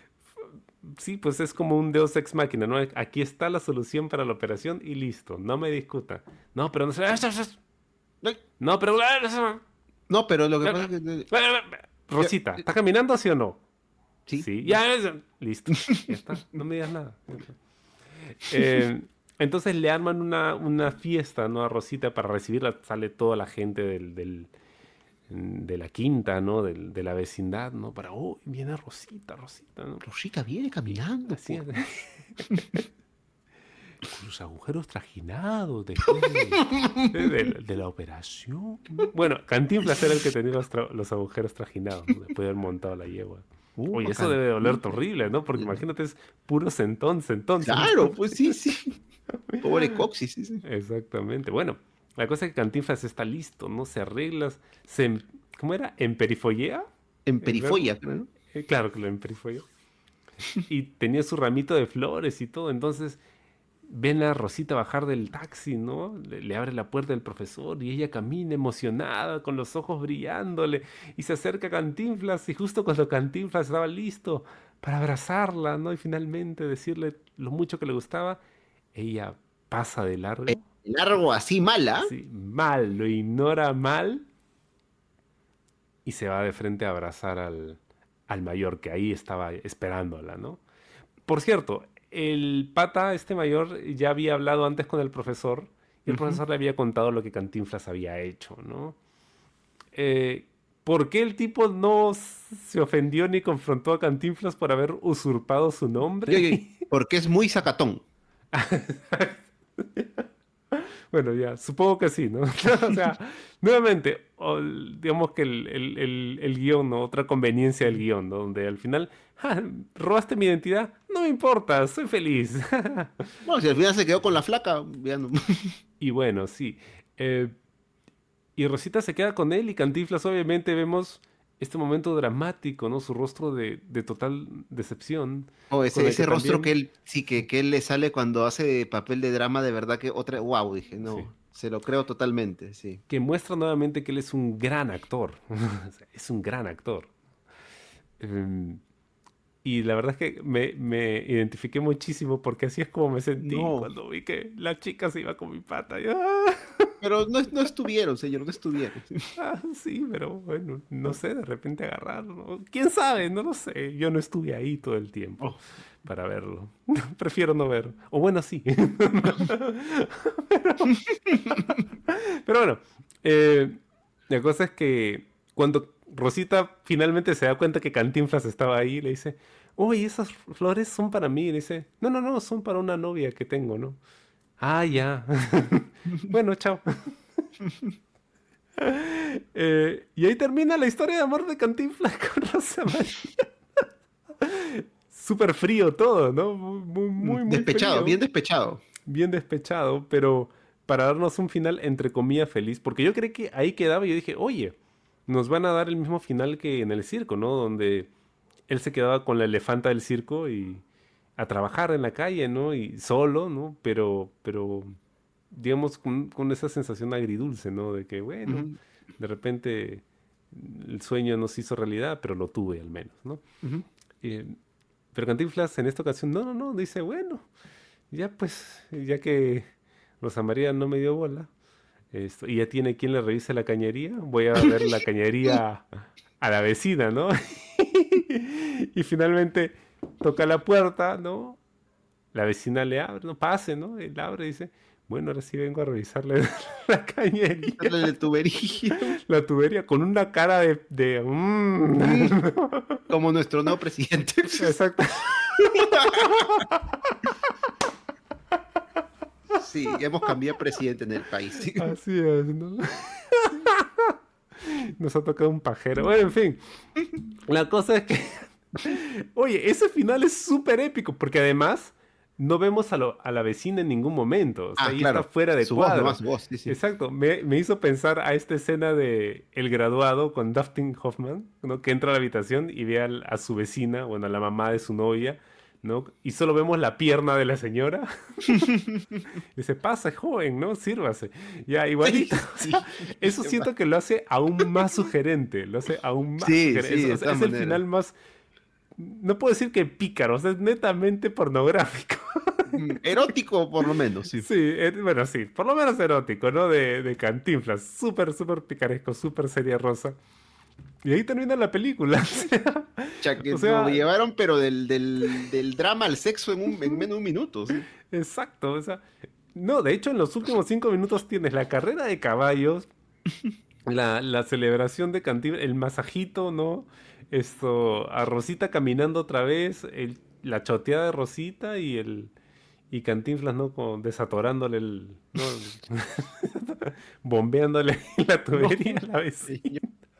sí, pues es como un Deus ex machina, ¿no? Aquí está la solución para la operación y listo, no me discuta. No, pero no se... Ay, No, pero... no, pero lo que pasa es que... Rosita, ¿está caminando sí o no? Sí. Sí, ya, es- listo, ya está, no me digas nada. Ya está. Eh, entonces le arman una, una fiesta, ¿no? A Rosita para recibirla, sale toda la gente del, del- de la quinta, ¿no? Del- de la vecindad, ¿no? Para, oh, viene Rosita, Rosita, ¿no? Rosita viene caminando, Así po. es. Con los agujeros trajinados después de, de- de- de la operación. Bueno, Cantinflas era el que tenía los, tra- los agujeros trajinados, ¿no? Después de haber montado la yegua. Uh, Oye, eso bacán. debe doler horrible, ¿no? Porque imagínate, es puro sentón, sentón. Claro, sentón. pues sí, sí. Pobre Coxis, sí, sí. Exactamente. Bueno, la cosa es que Cantinflas está listo, ¿no? Se arregla, se... em- ¿Cómo era? ¿Emperifollea? En El perifolla, verbo. creo, ¿no? Eh, claro que lo emperifolló. Y tenía su ramito de flores y todo, entonces ven a Rosita bajar del taxi, ¿no? Le, le abre la puerta el profesor y ella camina emocionada, con los ojos brillándole, y se acerca a Cantinflas, y justo cuando Cantinflas estaba listo para abrazarla, ¿no? Y finalmente decirle lo mucho que le gustaba, ella pasa de largo, Largo así mala. así, mal, lo ignora mal, y se va de frente a abrazar al, al mayor, que ahí estaba esperándola, ¿no? Por cierto, el pata, este mayor, ya había hablado antes con el profesor y el Ujú. profesor le había contado lo que Cantinflas había hecho, ¿no? Eh, ¿por qué el tipo no se ofendió ni confrontó a Cantinflas por haber usurpado su Y, nombre? oye, porque es muy sacatón. Bueno, ya, supongo que sí, ¿no? O sea, nuevamente, o el- digamos que el, el, el- el guión, ¿no? Otra conveniencia del guión, ¿no? Donde al final, "Ah, ¿robaste mi identidad? No me importa, soy feliz." Bueno, si al final se quedó con la flaca, ya no- Y bueno, sí. eh, y Rosita se queda con él y Cantinflas obviamente vemos este momento dramático, ¿no? Su rostro de, de total decepción. O con ese, el ese que rostro que también... él, sí, que, que él le sale cuando hace papel de drama, de verdad que otra, wow, dije, no, Sí. se lo creo totalmente, sí. Que muestra nuevamente que él es un gran actor. O sea, es un gran actor. Em, y la verdad es que me, me identifiqué muchísimo porque así es como me sentí No, cuando vi que la chica se iba con mi pata. Y, ¡ah! pero no, no estuvieron, señor, no estuvieron. Ah, sí, pero bueno, no sé, de repente agarraron, ¿no? ¿Quién sabe? No lo sé. Yo no estuve ahí todo el tiempo Oh, para verlo. Prefiero no ver. O bueno, sí. Pero bueno, eh, la cosa es que cuando Rosita finalmente se da cuenta que Cantinflas estaba ahí, le dice, oye, esas flores son para mí. Y le dice, no, no, no, son para una novia que tengo, ¿no? Ah, ya. Bueno, chao. Eh, y ahí termina la historia de amor de Cantinflas con Rosa María. Súper frío todo, ¿no? Muy, muy, muy, muy despechado, frío. bien despechado. Bien despechado, pero para darnos un final entre comillas feliz, porque yo creí que ahí quedaba y yo dije, oye, nos van a dar el mismo final que en el circo, ¿no? Donde él se quedaba con la elefanta del circo y a trabajar en la calle, ¿no? Y solo, ¿no? Pero, pero digamos, con, con esa sensación agridulce, ¿no? De que, bueno, Ujú, de repente el sueño no se hizo realidad, pero lo tuve al menos, ¿no? ujú. Eh, pero Cantinflas en esta ocasión, no, no, no, dice, bueno, ya pues, ya que Rosa María no me dio bola, esto, y ya tiene quien le revise la cañería, voy a ver la cañería a la vecina, ¿no? Y finalmente toca la puerta, ¿no? La vecina le abre, no pase, ¿no? Él abre y dice, bueno, ahora sí vengo a revisarle la cañería, Darle el tuberillo, la tubería, con una cara de... de mm. como nuestro nuevo presidente. Exacto. Sí, hemos cambiado presidente en el país. Sí. Así es, ¿no? Nos ha tocado un pajero. Bueno, en fin. La cosa es que... Oye, ese final es súper épico, porque además no vemos a, lo- a la vecina en ningún momento. O sea, Ah, ahí claro. está fuera de Su voz, cuadro. nomás su voz, sí, sí. Exacto. Me, me hizo pensar a esta escena de El Graduado con Dustin Hoffman, ¿no? Que entra a la habitación y ve al- a su vecina, bueno, a la mamá de su novia, ¿no? Y solo vemos la pierna de la señora. Dice, pasa, joven, ¿no? Sírvase. Ya, igualito. Sí, O sea, sí. eso siento que lo hace aún más sugerente. Lo hace aún más Sí, sugerente. sí, Es- de o sea, todas es el maneras. final más... No puedo decir que pícaro, o sea, es netamente pornográfico. Mm, erótico, por lo menos, sí. Sí, eh, bueno, sí, por lo menos erótico, ¿no? De, de Cantinflas. Súper, súper picaresco, súper seria rosa. Y ahí termina la película. O sea, Ya que o sea, lo llevaron, pero del, del, del drama al sexo en, un, en menos de un minuto. Sí. exacto. O sea, no, de hecho, en los últimos cinco minutos tienes la carrera de caballos, la, la celebración de Cantinflas, el masajito, ¿no? Esto, a Rosita caminando otra vez, el- la choteada de Rosita y el y Cantinflas, ¿no? Como desatorándole el, ¿no? Bombeándole la tubería a la vez. Señor.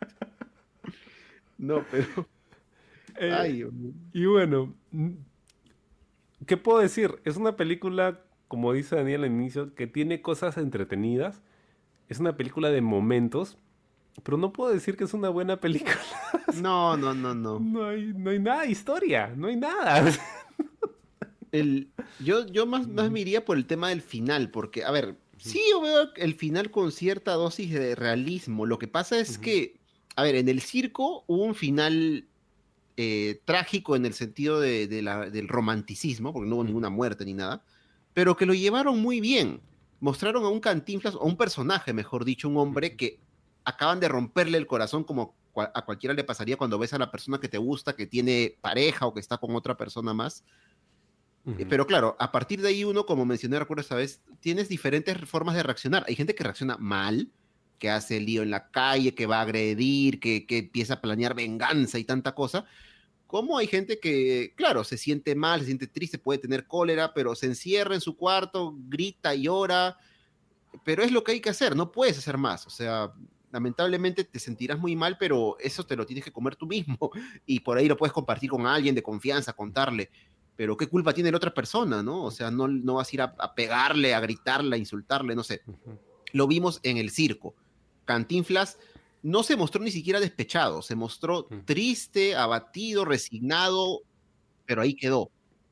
No, pero. Eh, Ay, Dios mío. y bueno, mm, ¿qué puedo decir? Es una película, como dice Daniel al inicio, que tiene cosas entretenidas. Es una película de momentos, pero no puedo decir que es una buena película. No, no, no, no. No hay, no hay nada de historia, no hay nada. El, yo, yo más, más me iría por el tema del final, porque, a ver, sí yo veo el final con cierta dosis de realismo. Lo que pasa es Ujú. que, a ver, en el circo hubo un final eh, trágico en el sentido de, de la- del romanticismo, porque no hubo ninguna muerte ni nada, pero que lo llevaron muy bien. Mostraron a un Cantinflas, o a un personaje, mejor dicho, un hombre que acaban de romperle el corazón como cua- a cualquiera le pasaría cuando ves a la persona que te gusta, que tiene pareja o que está con otra persona más. Eh, Ujú. Pero claro, a partir de ahí uno, como mencioné, recuerdo esta vez, tienes diferentes formas de reaccionar. Hay gente que reacciona mal, que hace lío en la calle, que va a agredir, que, que empieza a planear venganza y tanta cosa. Como hay gente que, claro, se siente mal, se siente triste, puede tener cólera, pero se encierra en su cuarto, grita, llora, pero es lo que hay que hacer, no puedes hacer más. O sea, lamentablemente te sentirás muy mal, pero eso te lo tienes que comer tú mismo y por ahí lo puedes compartir con alguien de confianza, contarle. Pero qué culpa tiene la otra persona, ¿no? O sea, no, no vas a ir a, a pegarle, a gritarle, a insultarle, no sé. Ujú. Lo vimos en el circo. Cantinflas no se mostró ni siquiera despechado, se mostró Mm. triste, abatido, resignado, pero ahí quedó.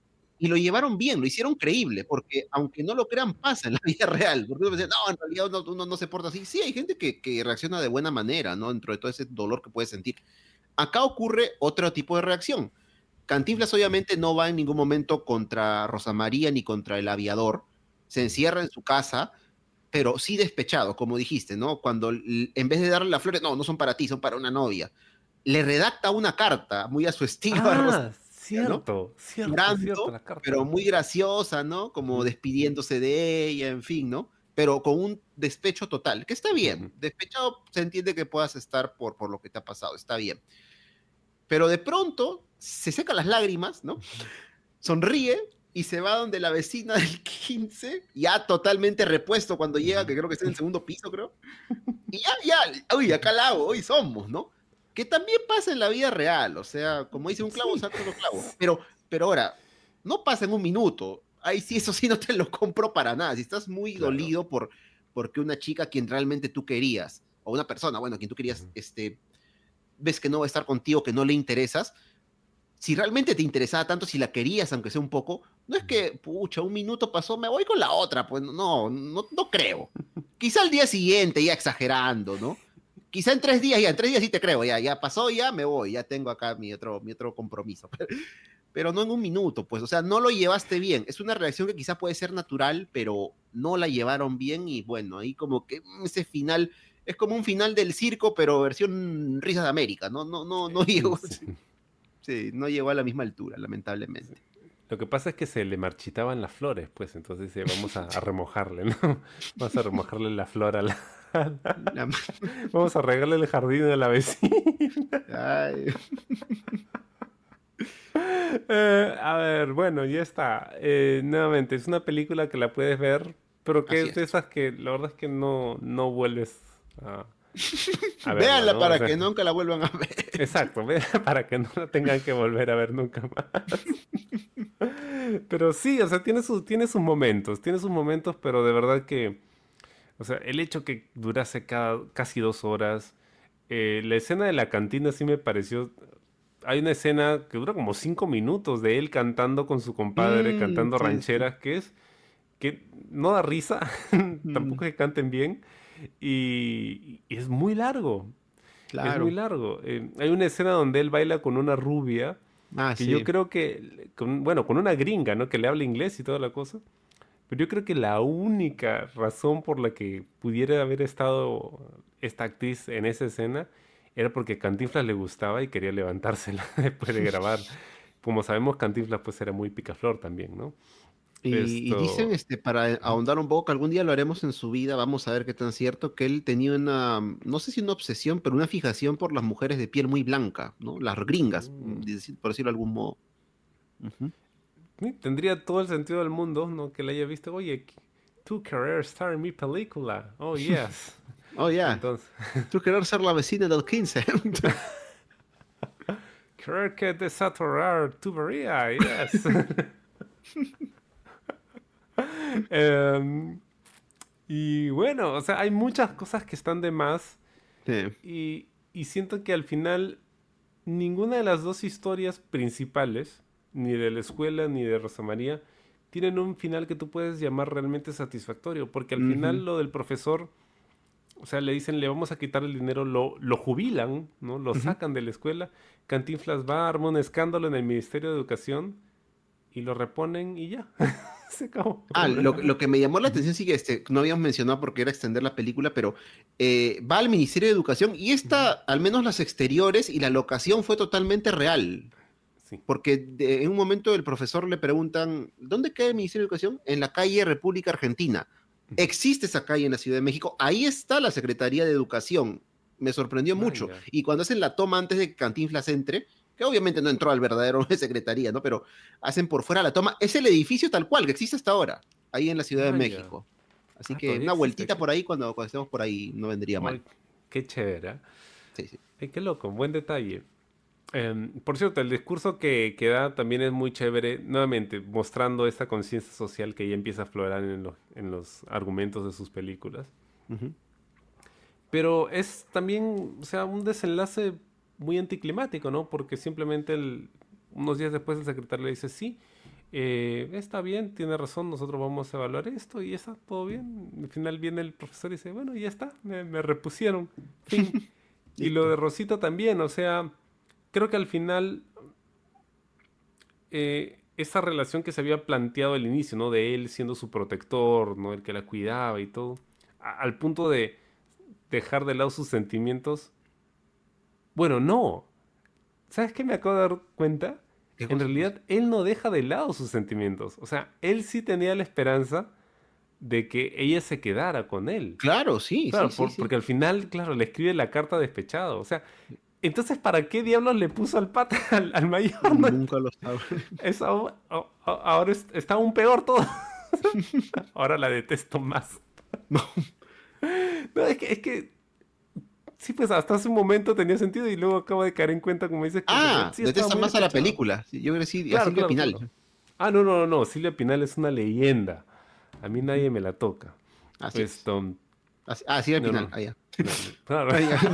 Y lo llevaron bien, lo hicieron creíble, porque aunque no lo crean, pasa en la vida real. Porque uno dice, no, en realidad uno, uno no se porta así. Sí, hay gente que, que reacciona de buena manera, ¿no? Dentro de todo ese dolor que puede sentir. Acá ocurre otro tipo de reacción. Cantinflas obviamente no va en ningún momento contra Rosa María ni contra el aviador. Se encierra en su casa, pero sí despechado, como dijiste, ¿no? Cuando l- en vez de darle las flores, no, no son para ti, son para una novia. Le redacta una carta muy a su estilo a Rosa, Ah, ¿no? cierto, cierto, cierto, Llorando, la carta. pero muy graciosa, ¿no? Como Ujú, despidiéndose de ella, en fin, ¿no? Pero con un despecho total, que está bien. ujú. Despechado se entiende que puedas estar por, por lo que te ha pasado, está bien. Pero de pronto se seca las lágrimas, ¿no? Sonríe y se va donde la vecina del quince, ya totalmente repuesto cuando llega, que creo que está en el segundo piso, creo. Y ya, ya, uy, acá la hago, hoy somos, ¿no? Que también pasa en la vida real, o sea, como dice un clavo, Sí. saca otro clavo. Pero, pero ahora, no pasa en un minuto. Ahí sí, eso sí no te lo compro para nada. Si estás muy Claro. dolido por porque una chica a quien realmente tú querías, o una persona, bueno, a quien tú querías, Ujú. este, ves que no va a estar contigo, que no le interesas, si realmente te interesaba tanto, si la querías, aunque sea un poco, no es que, pucha, un minuto pasó, me voy con la otra, pues no, no, no creo. Quizá al día siguiente, ya exagerando, ¿no? Quizá en tres días, ya, en tres días sí te creo, ya, ya pasó, ya me voy, ya tengo acá mi otro, mi otro compromiso. Pero no en un minuto, pues, o sea, no lo llevaste bien. Es una reacción que quizá puede ser natural, pero no la llevaron bien y bueno, ahí como que mm, ese final es como un final del circo, pero versión Risas de América, ¿no? No, no, no llegó, Sí. sí, no llegó a la misma altura, lamentablemente. Lo que pasa es que se le marchitaban las flores, pues entonces dice, vamos a, a remojarle, ¿no? Vamos a remojarle la flor a la... La- Vamos a regarle el jardín a la vecina. Ay, Eh, a ver, bueno, ya está. Eh, nuevamente, es una película que la puedes ver, pero que así es de es. esas que la verdad es que no, no vuelves a, a verla, Véanla ¿no? O para sea, que nunca la vuelvan a ver. exacto, ve, para que no la tengan que volver a ver nunca más. Pero sí, o sea, tiene sus, tiene sus momentos, tiene sus momentos, pero de verdad que, o sea, el hecho que durase cada, casi dos horas, eh, la escena de la cantina sí me pareció. Hay una escena que dura como cinco minutos de él cantando con su compadre, Mm, cantando sí, sí. rancheras, que es que no da risa, Mm, tampoco es que canten bien, y, y es muy largo, es muy claro. largo. Eh, hay una escena donde él baila con una rubia, Ah, que yo sí. creo que, con- bueno, con una gringa, ¿no? Que le habla inglés y toda la cosa. Pero yo creo que la única razón por la que pudiera haber estado esta actriz en esa escena era porque Cantinflas le gustaba y quería levantársela después de grabar. Como sabemos, Cantinflas pues era muy picaflor también, ¿no? Y, y dicen, Esto... este, para Ujú. ahondar un poco, que algún día lo haremos en su vida, vamos a ver qué tan cierto, que él tenía una, no sé si una obsesión, pero una fijación por las mujeres de piel muy blanca, ¿no? Las gringas, mm, Mm. deci- por decirlo de algún modo. Ujú. Sí, tendría todo el sentido del mundo, ¿no? Que le haya visto, oye, tu querer estar en mi película. Oh, yes. Oh, ya. Entonces, Tú querer ser la vecina del quince. querer que desatorar tu tubería, yes. Em, y bueno, o sea, hay muchas cosas que están de más Sí. y, y siento que al final ninguna de las dos historias principales, ni de la escuela ni de Rosa María, tienen un final que tú puedes llamar realmente satisfactorio, porque al Ujú, final lo del profesor, o sea, le dicen, le vamos a quitar el dinero, lo, lo jubilan, ¿no? Lo ujú. sacan de la escuela, Cantinflas va, arma un escándalo en el Ministerio de Educación y lo reponen y ya, se acabó. Ah, lo, lo que me llamó la Ujú, atención, sí que este, no habíamos mencionado porque era extender la película, pero eh, va al Ministerio de Educación y esta, ujú. al menos las exteriores y la locación fue totalmente real. Sí. Porque de- en un momento el profesor le preguntan, ¿dónde queda el Ministerio de Educación? En la calle República Argentina. Ujú. Existe esa calle en la Ciudad de México. Ahí está la Secretaría de Educación. Me sorprendió mucho. Vaya. Y cuando hacen la toma antes de que Cantinflas entre, que obviamente no entró al verdadero de Secretaría, ¿no? Pero hacen por fuera la toma. Es el edificio tal cual que existe hasta ahora, ahí en la Ciudad de Vaya. México. Así Ah, que todavía una existe vueltita aquí. por ahí cuando, cuando estemos por ahí no vendría mal. Ay, qué chévere. ¿Ah? Sí, sí. Ay, qué loco, buen detalle. Em, por cierto, el discurso que, que da también es muy chévere, nuevamente mostrando esta conciencia social que ya empieza a aflorar en los, en los argumentos de sus películas. Ujú. Pero es también, o sea, un desenlace muy anticlimático, ¿no? Porque simplemente el- unos días después el secretario le dice, sí, eh, está bien, tiene razón, nosotros vamos a evaluar esto y ya está, todo bien. Al final viene el profesor y dice, bueno, ya está, me, me repusieron. Fin. Y lo de Rosita también, o sea, creo que al final eh, esa relación que se había planteado al inicio, ¿no? De él siendo su protector, ¿no? El que la cuidaba y todo, a- al punto de dejar de lado sus sentimientos. Bueno, no. ¿Sabes qué me acabo de dar cuenta? ¿Qué En cosa? realidad, él no deja de lado sus sentimientos. O sea, él sí tenía la esperanza de que ella se quedara con él. Claro, sí, Claro, sí, sí, por- sí. porque al final, claro, le escribe la carta despechado. O sea, entonces, ¿para qué diablos le puso al pata al, al mayor? No, Nunca lo sabe. es aún- a- a- ahora es- está aún peor todo. Ahora la detesto más. No. No, es que, es que sí, pues hasta hace un momento tenía sentido y luego acabo de caer en cuenta, como dices, que en Ah, realidad sí estaba detesta muy más a la despechado. película. Sí, yo creo que sí, a Claro, Silvia claro, Pinal. claro. Ah, no, no, no, no. Silvia Pinal es una leyenda. A mí nadie me la toca. Así es. Esto, Así- Ah, Silvia no, Pinal. no. Ah, ya. no, claro. Ah, ya.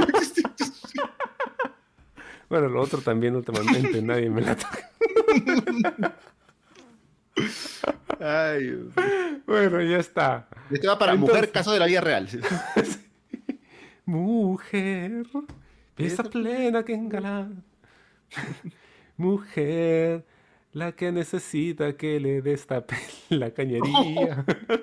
Bueno, lo otro también últimamente nadie me la toca. Ay, Dios. Bueno, ya está. Este va para Entonces- mujer, caso de la vida real. Mujer, esa plena que engalana. Mujer, la que necesita que le destape la cañería.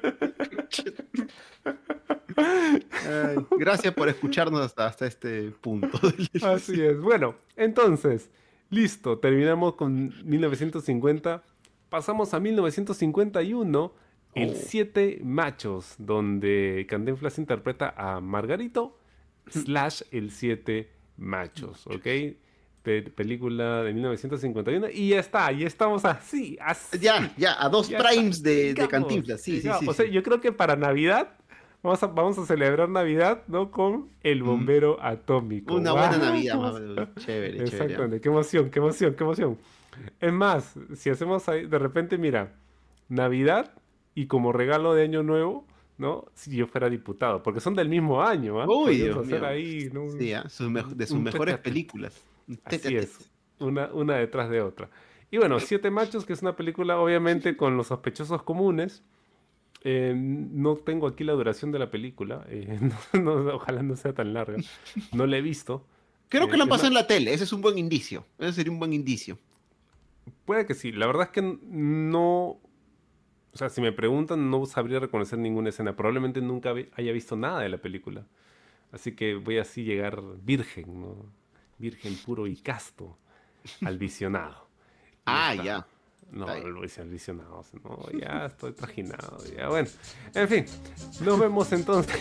Ay, gracias por escucharnos hasta, hasta este punto. Así es. Bueno, entonces, listo. Terminamos con mil novecientos cincuenta. Pasamos a mil novecientos cincuenta y uno, El Oh. Siete Machos, donde Cantinflas interpreta a Margarito slash El Siete Machos, ¿ok? Pe- película de mil novecientos cincuenta y uno. Y ya está, ya estamos así, así. Ya, ya, a dos Ya primes está, de, de llegamos, Cantinflas. Sí, sí, llegamos. sí. O sea, sí. yo creo que para Navidad vamos a, vamos a celebrar Navidad, ¿no? Con El Bombero Atómico. Una buena ¡Wow! Navidad, más. Chévere, chévere. Exactamente, qué emoción, qué emoción, qué emoción. Es más, si hacemos ahí, de repente, mira, Navidad y como regalo de Año Nuevo, ¿no? Si yo fuera diputado, porque son del mismo año, ¿ah? Uy, Podríamos Dios hacer mío. ahí, ¿no? Un- Sí, ah, sus mejo- de sus un mejores tete a tete. películas. Un tete a Así tete. es, una, una detrás de otra. Y bueno, Siete Machos, que es una película obviamente con los sospechosos comunes. Eh, no tengo aquí la duración de la película, eh, no- no- ojalá no sea tan larga, no la he visto. Creo que Eh, la han es pasado más- en la tele. Ese es un buen indicio. Ese sería un buen indicio. Puede que sí, la verdad es que n- no, o sea, si me preguntan no sabría reconocer ninguna escena, probablemente nunca vi- haya visto nada de la película, así que voy así llegar virgen, ¿no? Virgen puro y casto al visionado. Y Ah, está. ya. No, Está bien. lo hice al visionado, o sea, no, ya estoy trajinado, ya, bueno, en fin, nos vemos entonces.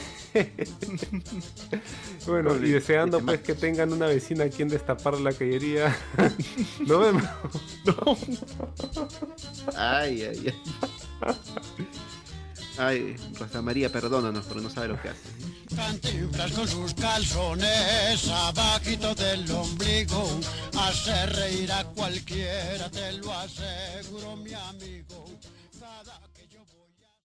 Bueno, y Doble, deseando siete pues machos. que tengan una vecina a quien destapar la cañería. Nos vemos. Ay, ay, ay. Ay, Rosa María, perdónanos porque no sabe lo que hace. Cantinflas con sus calzones abajito del ombligo, hace reír a cualquiera, te lo aseguro, mi amigo. Cada